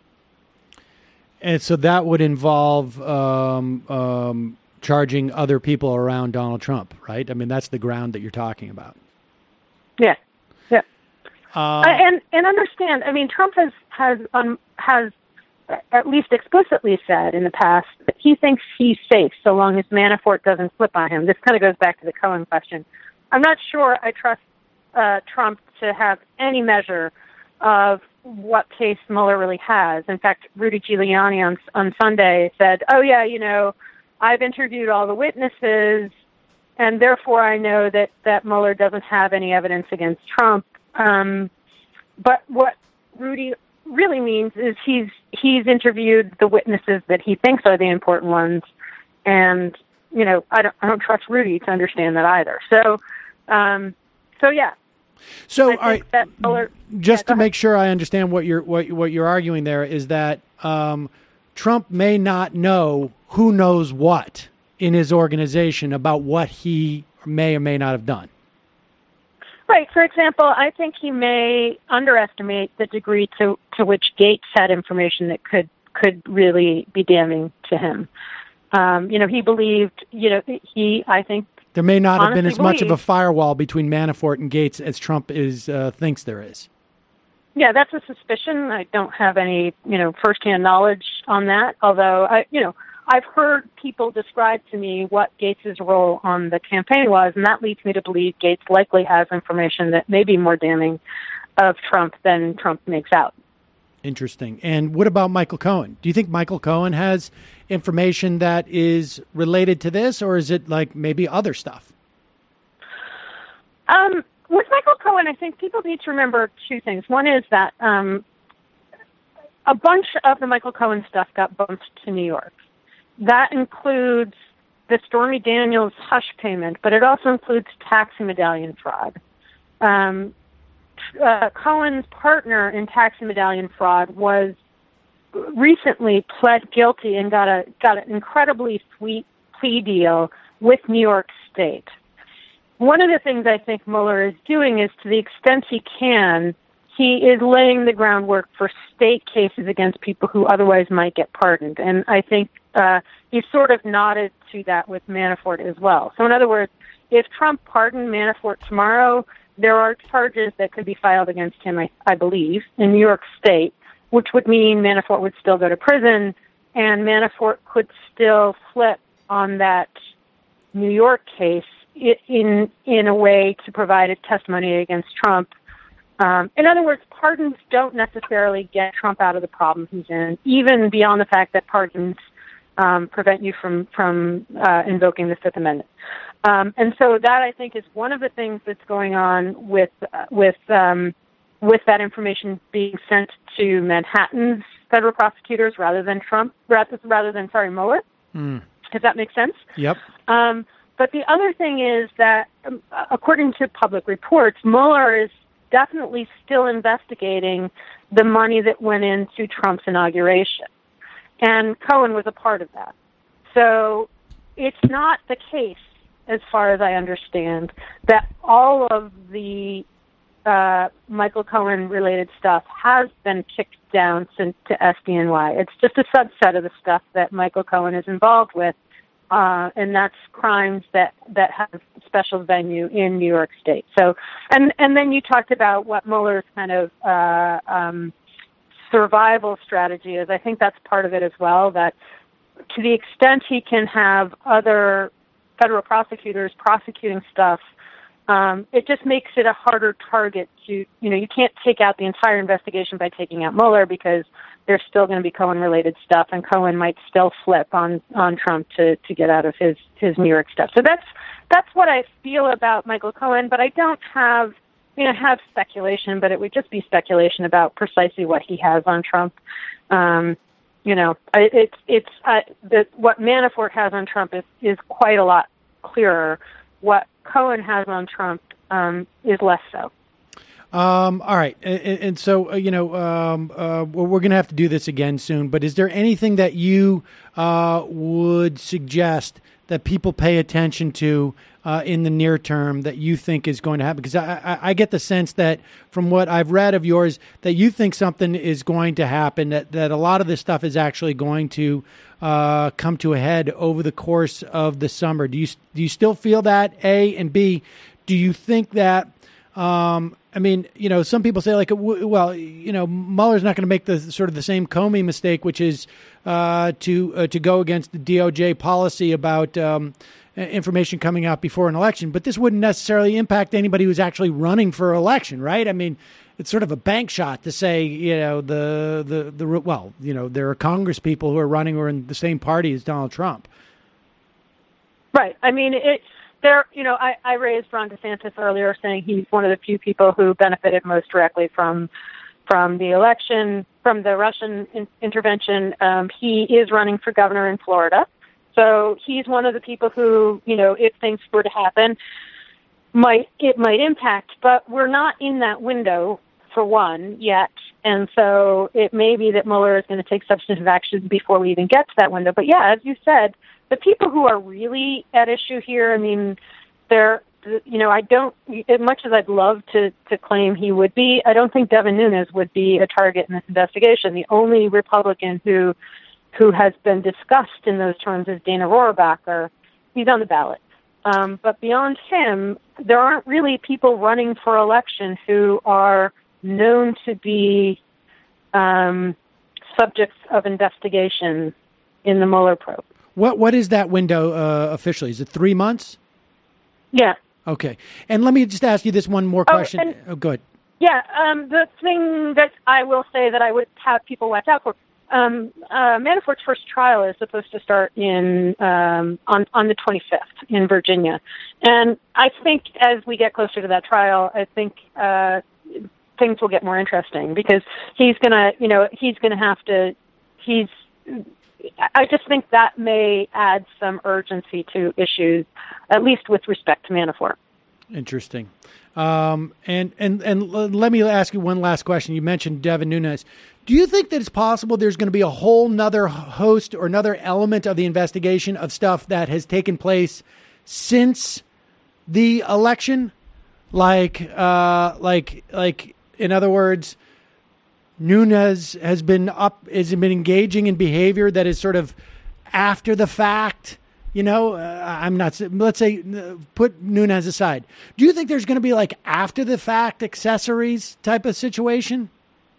S3: And so that would involve um, um, charging other people around Donald Trump, right? I mean, that's the ground that you're talking about.
S11: Yeah, yeah,
S3: uh,
S11: and and understand. I mean, Trump has has um, has at least explicitly said in the past that he thinks he's safe so long as Manafort doesn't flip on him. This kind of goes back to the Cohen question. I'm not sure I trust uh, Trump to have any measure of what case Mueller really has. In fact, Rudy Giuliani on on Sunday said, "Oh yeah, you know, I've interviewed all the witnesses, and therefore I know that, that Mueller doesn't have any evidence against Trump." Um, but what Rudy really means is he's he's interviewed the witnesses that he thinks are the important ones, and you know I don't I don't trust Rudy to understand that either. So, um, so yeah.
S3: So,
S11: I
S3: all right,
S11: that Mueller,
S3: just
S11: yeah,
S3: to make sure I understand what you're what what you're arguing there is that um, Trump may not know who knows what in his organization about what he may or may not have done.
S11: Right. For example, I think he may underestimate the degree to, to which Gates had information that could could really be damning to him. Um, you know, he believed, you know, he, I think,
S3: there may not have been as much of a
S11: believed,
S3: firewall between Manafort and Gates as Trump is uh, thinks there is.
S11: Yeah, that's a suspicion. I don't have any, you know, firsthand knowledge on that. Although, I, you know, I've heard people describe to me what Gates' role on the campaign was, and that leads me to believe Gates likely has information that may be more damning of Trump than Trump makes out.
S3: Interesting. And what about Michael Cohen? Do you think Michael Cohen has information that is related to this, or is it like maybe other stuff?
S11: Um, with Michael Cohen, I think people need to remember two things. One is that um, a bunch of the Michael Cohen stuff got bumped to New York. That includes the Stormy Daniels hush payment, but it also includes taxi medallion fraud. Um, uh, Cohen's partner in taxi medallion fraud was recently pled guilty and got a got an incredibly sweet plea deal with New York State. One of the things I think Mueller is doing is, to the extent he can, he is laying the groundwork for state cases against people who otherwise might get pardoned. And I think uh, he sort of nodded to that with Manafort as well. So in other words, if Trump pardoned Manafort tomorrow, there are charges that could be filed against him, I, I believe, in New York State, which would mean Manafort would still go to prison, and Manafort could still flip on that New York case in in a way to provide a testimony against Trump. Um, in other words, pardons don't necessarily get Trump out of the problem he's in, even beyond the fact that pardons um, prevent you from from uh, invoking the Fifth Amendment. Um, and so that, I think, is one of the things that's going on with uh, with um, with that information being sent to Manhattan's federal prosecutors rather than Trump, rather rather than sorry Mueller.
S3: Mm.
S11: Does that make sense?
S3: Yep.
S11: Um, but the other thing is that, um, according to public reports, Mueller is definitely still investigating the money that went into Trump's inauguration. And Cohen was a part of that. So it's not the case, as far as I understand, that all of the uh, Michael Cohen-related stuff has been kicked down to S D N Y. It's just a subset of the stuff that Michael Cohen is involved with, uh, and that's crimes that, that have special venue in New York State. So, and, and then you talked about what Mueller's kind of uh, um, survival strategy is. I think that's part of it as well, that to the extent he can have other federal prosecutors prosecuting stuff, um, it just makes it a harder target to, you know, you can't take out the entire investigation by taking out Mueller because there's still going to be Cohen-related stuff, and Cohen might still flip on, on Trump to, to get out of his, his New York stuff. So that's that's what I feel about Michael Cohen, but I don't have, you know, have speculation, but it would just be speculation about precisely what he has on Trump. Um, you know, I, it's it's uh, the, what Manafort has on Trump is, is quite a lot clearer. What Cohen has on Trump um, is less so.
S3: Um, all right. And, and so, uh, you know, um, uh, we're going to have to do this again soon, but is there anything that you uh, would suggest that people pay attention to uh, in the near term that you think is going to happen? Because I, I, I get the sense that from what I've read of yours, that you think something is going to happen, that, that a lot of this stuff is actually going to uh, come to a head over the course of the summer. Do you, do you still feel that, A? And B, do you think that, um, I mean, you know, some people say like, well, you know, Mueller's not going to make the sort of the same Comey mistake, which is uh, to uh, to go against the D O J policy about um, information coming out before an election. But this wouldn't necessarily impact anybody who's actually running for election, right? I mean, it's sort of a bank shot to say, you know, the the the well, you know, there are Congress people who are running who are in the same party as Donald Trump.
S11: Right. I mean, it. There, you know, I, I raised Ron DeSantis earlier, saying he's one of the few people who benefited most directly from from the election, from the Russian in, intervention. Um, he is running for governor in Florida, so he's one of the people who, you know, if things were to happen, might it might impact. But we're not in that window for one yet, and so it may be that Mueller is going to take substantive action before we even get to that window. But yeah, as you said, the people who are really at issue here, I mean, they're, you know, I don't, as much as I'd love to, to claim he would be, I don't think Devin Nunes would be a target in this investigation. The only Republican who who has been discussed in those terms is Dana Rohrabacher. He's on the ballot. Um, but beyond him, there aren't really people running for election who are known to be um, subjects of investigation in the Mueller probe.
S3: What what is that window uh, officially? Is it three months?
S11: Yeah.
S3: Okay. And let me just ask you this one more question. Oh, and, oh good.
S11: Yeah. Um, the thing that I will say that I would have people watch out for, um, uh, Manafort's first trial is supposed to start in um, on on the twenty-fifth in Virginia, and I think as we get closer to that trial, I think uh, things will get more interesting because he's gonna, you know, he's gonna have to, he's. I just think that may add some urgency to issues, at least with respect to Manafort.
S3: Interesting. Um, and, and, and let me ask you one last question. You mentioned Devin Nunes. Do you think that it's possible there's going to be a whole nother host or another element of the investigation of stuff that has taken place since the election? Like, uh, like, like, in other words, Nunes has been up, has been engaging in behavior that is sort of after the fact. You know, uh, I'm not, let's say, uh, put Nunes aside. Do you think there's going to be like after the fact accessories type of situation?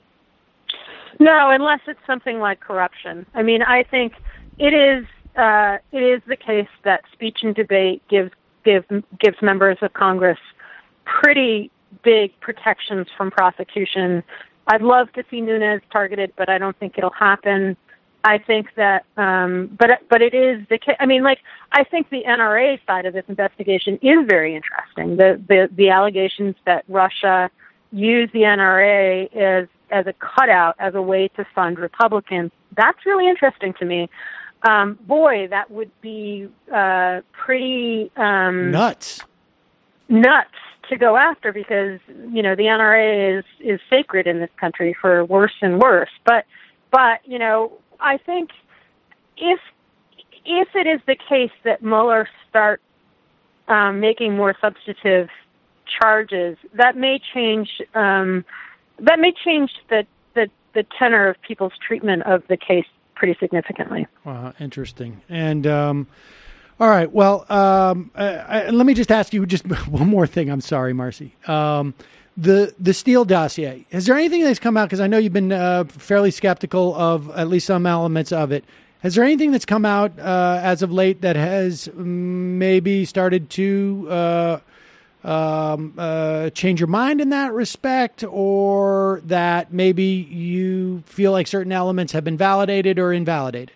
S11: No, unless it's something like corruption. I mean, I think it is, uh, it is the case that speech and debate gives, gives, gives members of Congress pretty big protections from prosecution. I'd love to see Nunes targeted, but I don't think it'll happen. I think that, um, but but it is the case. I mean, like, I think the N R A side of this investigation is very interesting. The the, the allegations that Russia used the N R A as as a cutout, as a way to fund Republicans, that's really interesting to me. um, boy, that would be uh, pretty um,
S3: nuts.
S11: Nuts to go after, because you know the N R A is is sacred in this country for worse and worse. But but you know I think if if it is the case that Mueller starts um, making more substantive charges, that may change um, that may change the, the the tenor of people's treatment of the case pretty significantly.
S3: Wow, interesting. And um, all right, well, um, uh, uh, let me just ask you just one more thing. I'm sorry, Marcy. Um, the the Steele dossier. Is there anything that's come out? Because I know you've been uh, fairly skeptical of at least some elements of it. Has there anything that's come out uh, as of late that has maybe started to uh, um, uh, change your mind in that respect, or that maybe you feel like certain elements have been validated or invalidated?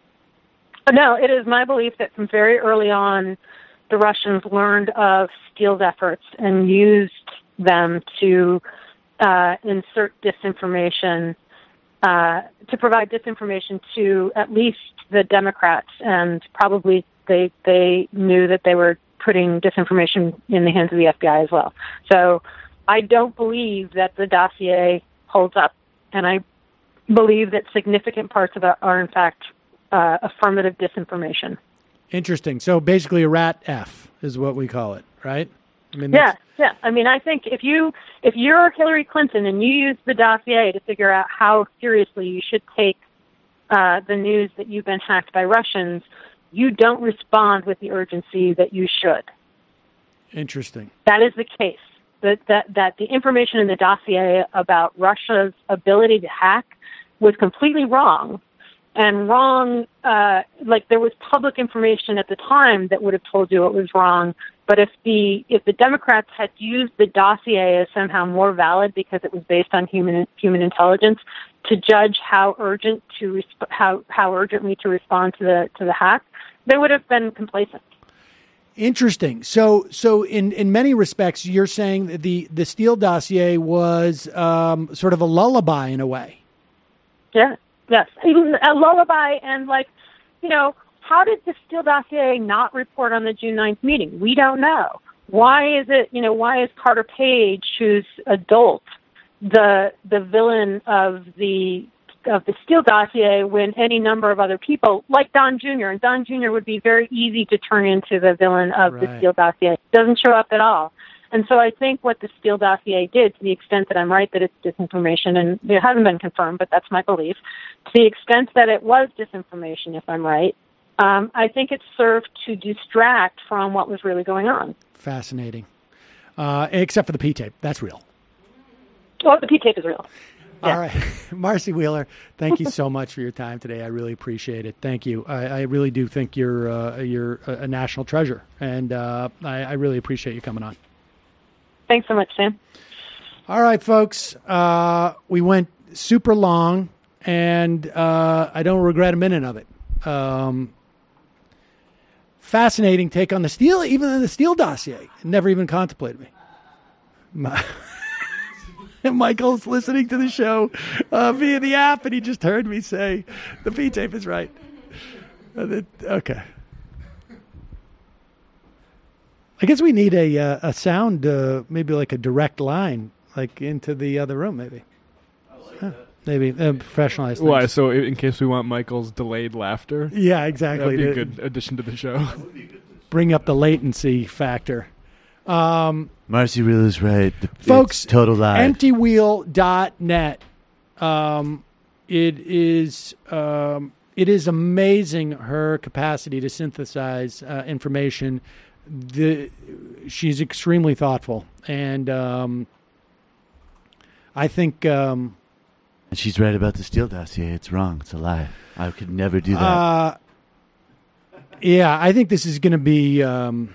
S11: No, it is my belief that from very early on, the Russians learned of Steele's efforts and used them to uh, insert disinformation, uh, to provide disinformation to at least the Democrats, and probably they they knew that they were putting disinformation in the hands of the F B I as well. So I don't believe that the dossier holds up, and I believe that significant parts of it are in fact Uh, affirmative disinformation.
S3: Interesting. So basically, a rat F is what we call it, right? I mean,
S11: yeah, yeah. I mean, I think if you if you're Hillary Clinton and you use the dossier to figure out how seriously you should take uh, the news that you've been hacked by Russians, you don't respond with the urgency that you should.
S3: Interesting.
S11: That is the case. That that that the information in the dossier about Russia's ability to hack was completely wrong. And wrong, uh, like there was public information at the time that would have told you it was wrong. But if the if the Democrats had used the dossier as somehow more valid because it was based on human human intelligence to judge how urgent to resp- how how urgently to respond to the to the hack, they would have been complacent.
S3: Interesting. So so in, in many respects, you're saying that the the Steele dossier was um, sort of a lullaby in a way.
S11: Yeah. Yes, a lullaby, and like, you know, how did the Steele dossier not report on the June ninth meeting? We don't know. Why is it, you know, why is Carter Page, who's adult, the the villain of the of the Steele dossier when any number of other people, like Don Junior, and Don Junior would be very easy to turn into the villain of
S3: Right.
S11: the Steele dossier, doesn't show up at all. And so I think what the Steele dossier did, to the extent that I'm right that it's disinformation, and it hasn't been confirmed, but that's my belief, to the extent that it was disinformation, if I'm right, um, I think it served to distract from what was really going on.
S3: Fascinating. Uh, except for the P-tape. That's real.
S11: Well, the P-tape is real.
S3: All right. Marcy Wheeler, thank you so much for your time today. I really appreciate it. Thank you. I, I really do think you're, uh, you're a national treasure, and uh, I, I really appreciate you coming on.
S11: Thanks so much, Sam.
S3: All right, folks. Uh, we went super long, and uh, I don't regret a minute of it. Um, fascinating take on the Steele, even the Steele dossier. Never even contemplated me. My, Michael's listening to the show uh, via the app, and he just heard me say the P-tape is right. Uh, the, okay. I guess we need a uh, a sound, uh, maybe like a direct line, like into the other room, maybe.
S5: I like
S3: huh.
S5: that.
S3: Maybe uh, professionalize things.
S5: Why? So in case we want Michael's delayed laughter?
S3: Yeah, exactly.
S5: That'd be a good addition to the show.
S3: Bring up the latency factor. Um,
S6: Marcy Wheeler's right.
S3: Folks,
S6: it's total lie.
S3: empty wheel dot net. Um, it is um, it is amazing her capacity to synthesize uh, information. The she's extremely thoughtful, and um, I think um,
S6: and she's right about the Steele dossier. It's wrong. It's a lie. I could never do that.
S3: Uh, yeah, I think this is going to be. Um,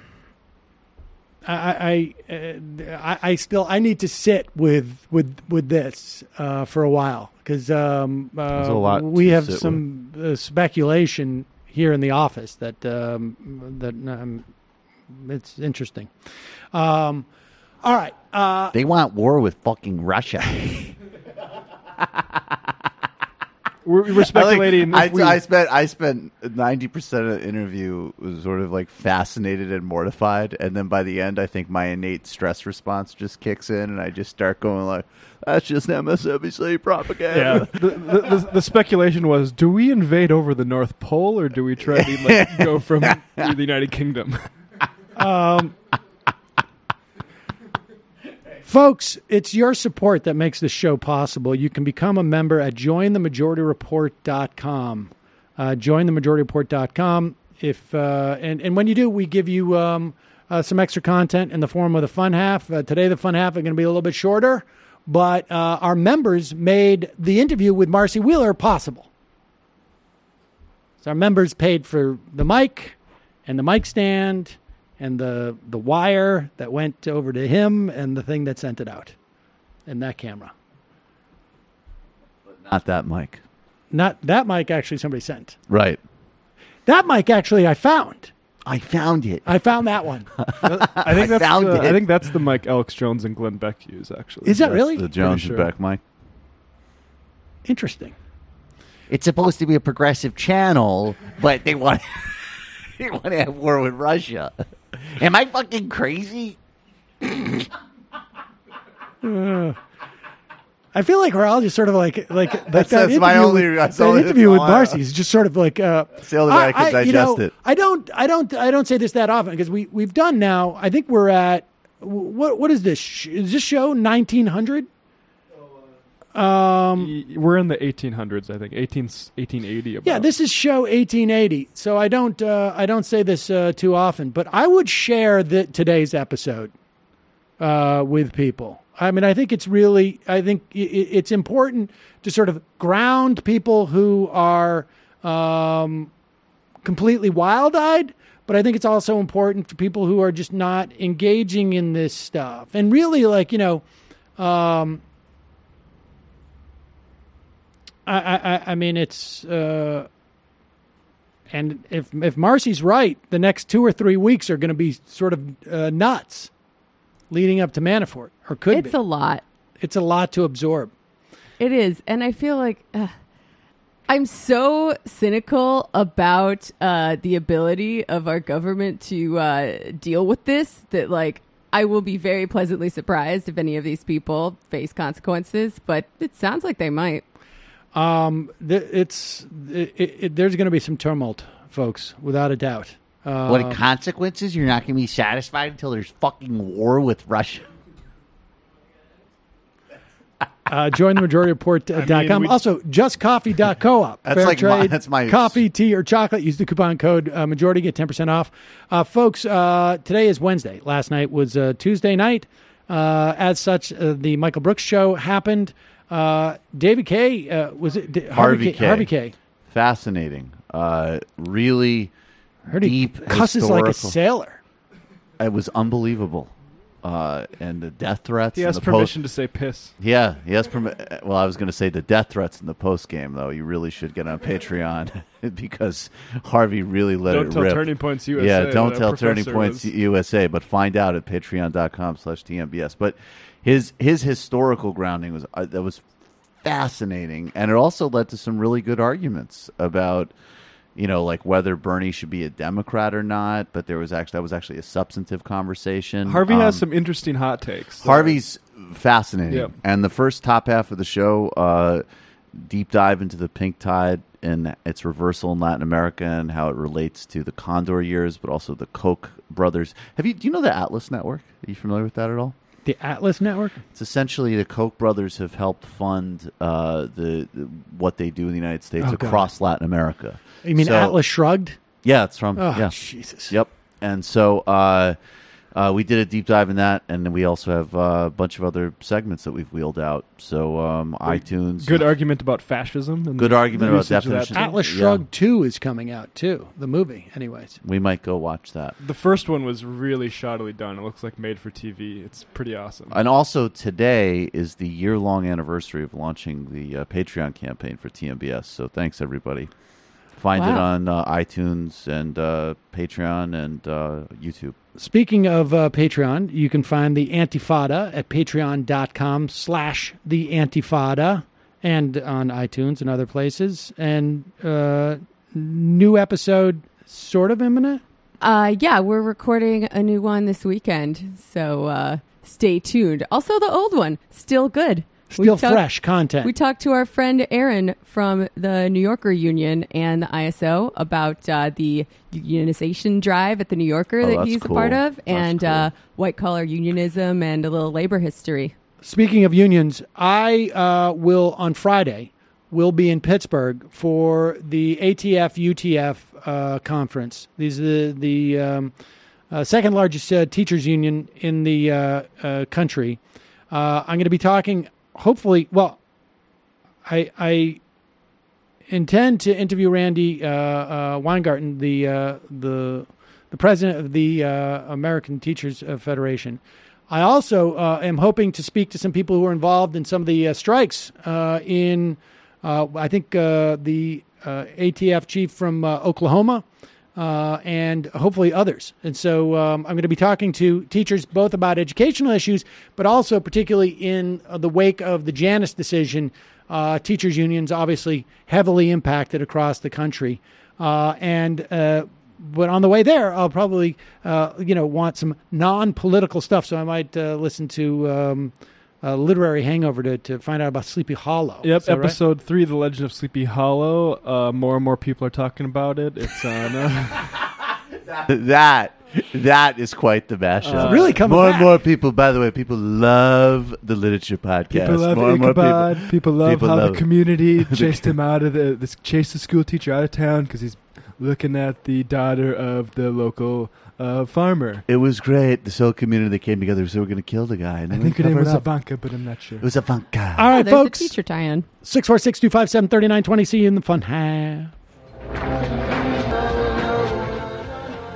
S3: I I, uh, I I still I need to sit with with with this uh, for a while because um, uh,
S6: a lot
S3: we
S6: to
S3: have
S6: sit
S3: some uh, speculation here in the office that um, that. Um, It's interesting. Um, all right. Uh,
S6: they want war with fucking Russia.
S5: we're, we're speculating.
S6: I,
S5: if
S6: like, I,
S5: we,
S6: I spent I spent ninety percent of the interview was sort of like fascinated and mortified, and then by the end, I think my innate stress response just kicks in, and I just start going like, "That's just M S N B C propaganda."
S5: Yeah, the, the, the, the speculation was: do we invade over the North Pole, or do we try to like go from the United Kingdom?
S3: Um, folks, it's your support that makes this show possible. You can become a member at join the majority report dot com. Uh, join the majority report dot com. If uh, and, and when you do, we give you um, uh, some extra content in the form of the fun half. Uh, today, the fun half is going to be a little bit shorter, but uh, our members made the interview with Marcy Wheeler possible. So our members paid for the mic and the mic stand and the the wire that went over to him and the thing that sent it out and that camera.
S6: But not that mic.
S3: Not that mic, actually, somebody sent.
S6: Right.
S3: That mic, actually, I found.
S6: I found it.
S3: I found that one.
S5: I think
S6: I
S5: that's
S6: found
S5: the,
S6: it.
S5: I think that's the mic Alex Jones and Glenn Beck use, actually.
S3: Is that
S6: That's
S3: really?
S6: the Jones
S5: Pretty
S6: and
S5: sure.
S6: Beck mic?
S3: Interesting.
S6: It's supposed to be a progressive channel, but they want they want to have war with Russia. Am I fucking crazy?
S3: Uh, I feel like we're all just sort of like like, like
S6: That's-
S3: that
S6: that's my
S3: interview,
S6: only-
S3: with,
S6: that's
S3: that
S6: only-
S3: interview with
S6: that's all I-
S3: Marcy is just sort of like uh,
S6: It's the only way I can
S3: you know,
S6: digest it.
S3: I don't, I don't, I don't, I don't say this that often because we we've done now. I think we're at what what is this? Sh- Is this show nineteen hundred? Um,
S5: Y- We're in the eighteen hundreds, I think, eighteen, eighteen eighty. About.
S3: yeah, this is show eighteen eighty. So I don't uh, I don't say this uh, too often, but I would share the, today's episode uh, with people. I mean, I think it's really, I think i- i- it's important to sort of ground people who are um, completely wild-eyed, but I think it's also important for people who are just not engaging in this stuff. And really, like, you know, um, I, I, I mean, it's, uh, and if if Marcy's right, the next two or three weeks are going to be sort of uh, nuts leading up to Manafort, or could
S4: It's
S3: be.
S4: a lot.
S3: It's a lot to absorb.
S4: It is. And I feel like uh, I'm so cynical about uh, the ability of our government to uh, deal with this that, like, I will be very pleasantly surprised if any of these people face consequences, but it sounds like they might.
S3: Um, th- it's it, it, there's going to be some tumult, folks, without a doubt. Um,
S6: What consequences? You're not going to be satisfied until there's fucking war with Russia.
S3: uh, join the majority report dot com.
S5: I mean, we-
S3: Also, just coffee dot coop.
S6: That's
S3: Fair
S6: like my-
S3: trade,
S6: that's my-
S3: coffee, tea, or chocolate. Use the coupon code uh, majority, get ten percent off. Uh, folks, uh, today is Wednesday. Last night was uh, Tuesday night. Uh, as such, uh, the Michael Brooks show happened. Uh, David Kay, uh, was it D-
S6: Harvey
S3: Harvey
S6: Kay.
S3: Harvey Kay.
S6: Fascinating. Uh, really
S3: Heard he
S6: deep
S3: cusses like a
S6: historical-
S3: sailor.
S6: It was unbelievable. Uh, and the death threats.
S5: He
S6: and
S5: has
S6: the
S5: permission
S6: post-
S5: to say piss.
S6: Yeah, he has permi- Well, I was going to say the death threats in the post game, though. You really should get on Patreon because Harvey really let
S5: Don't
S6: it
S5: tell
S6: rip.
S5: Turning Points U S A.
S6: Yeah, don't
S5: that
S6: tell Turning
S5: professor
S6: Points
S5: was-
S6: U S A, but find out at patreon dot com slash T M B S. But his his historical grounding was uh, that was fascinating, and it also led to some really good arguments about, you know, like whether Bernie should be a Democrat or not. But there was actually that was actually a substantive conversation.
S5: Harvey
S6: Um,
S5: has some interesting hot takes. so-
S6: Harvey's fascinating.
S5: Yep.
S6: And the first top half of the show, uh, deep dive into the pink tide and its reversal in Latin America and how it relates to the Condor years, but also the Koch brothers. Have you? Do you know the Atlas Network? Are you familiar with that at all?
S3: The Atlas Network?
S6: It's essentially the Koch brothers have helped fund uh, the, the what they do in the United States
S3: Oh, God.
S6: across Latin America.
S3: You mean
S6: So-
S3: Atlas Shrugged?
S6: Yeah, it's from.
S3: Oh,
S6: yeah.
S3: Jesus.
S6: Yep. And so uh, uh, we did a deep dive in that, and then we also have uh, a bunch of other segments that we've wheeled out. So um, iTunes.
S5: Good argument about fascism. And
S6: Good argument
S5: the
S6: about
S5: usage of that
S6: definition.
S5: term.
S3: Atlas
S6: Yeah.
S3: Shrugged two is coming out, too. The movie, anyways.
S6: We might go watch that.
S5: The first one was really shoddily done. It looks like made for T V. It's pretty awesome.
S6: And also today is the year-long anniversary of launching the uh, Patreon campaign for T M B S. So thanks, everybody. Find it
S4: Wow.
S6: on uh, iTunes and uh, Patreon and uh, YouTube.
S3: Speaking of uh, Patreon, you can find the Antifada at patreon dot com slash the Antifada. and on iTunes and other places. And uh, new episode sort of imminent?
S4: Uh, yeah, we're recording a new one this weekend, so uh, stay tuned. Also, the old one, still good.
S3: Still
S4: We talk-
S3: fresh content.
S4: We talked to our friend Aaron from the New Yorker Union and the I S O about uh, the unionization drive at the New Yorker
S6: Oh,
S4: that
S6: that's
S4: he's
S6: cool.
S4: a part of,
S6: That's
S4: and
S6: cool.
S4: uh, white-collar unionism and a little labor history.
S3: Speaking of unions, I uh, will, on Friday, will be in Pittsburgh for the A T F U T F uh, conference. These are the, the um, uh, second largest uh, teachers union in the uh, uh, country. Uh, I'm going to be talking, hopefully, well, I, I intend to interview Randy uh, uh, Weingarten, the, uh, the, the president of the uh, American Teachers uh, Federation. I also uh, am hoping to speak to some people who are involved in some of the uh, strikes uh, in, uh, I think, uh, the uh, A T F chief from uh, Oklahoma uh, and hopefully others. And so um, I'm going to be talking to teachers both about educational issues, but also particularly in uh, the wake of the Janus decision, uh, teachers unions obviously heavily impacted across the country. Uh, and uh But on the way there, I'll probably, uh, you know, want some non-political stuff. So I might uh, listen to um, uh, Literary Hangover to, to find out about Sleepy Hollow.
S5: Yep,
S3: Is that right?
S5: episode three, The Legend of Sleepy Hollow. Uh, more and more people are talking about it. It's on. Uh,
S6: that that is quite the mashup.
S5: Uh,
S3: really coming
S6: more
S3: back.
S6: and more people. By the way, people love the literature podcast.
S5: people love
S6: more and more
S5: Ichabod. People, people love
S6: people
S5: how
S6: love-
S5: the community chased him out of the. This chased the school teacher out of town because he's looking at the daughter of the local uh, farmer.
S6: It was great. This whole community that came together, so we're going to kill the guy. And
S5: I
S6: then
S5: think
S6: we
S5: her name
S6: covered
S5: was
S6: up.
S5: Ivanka, but I'm not sure.
S6: It was Ivanka.
S3: All right,
S4: Oh, there's
S3: folks.
S4: a teacher tie-in.
S3: six four six, two five seven, three nine two zero. See you in the fun half.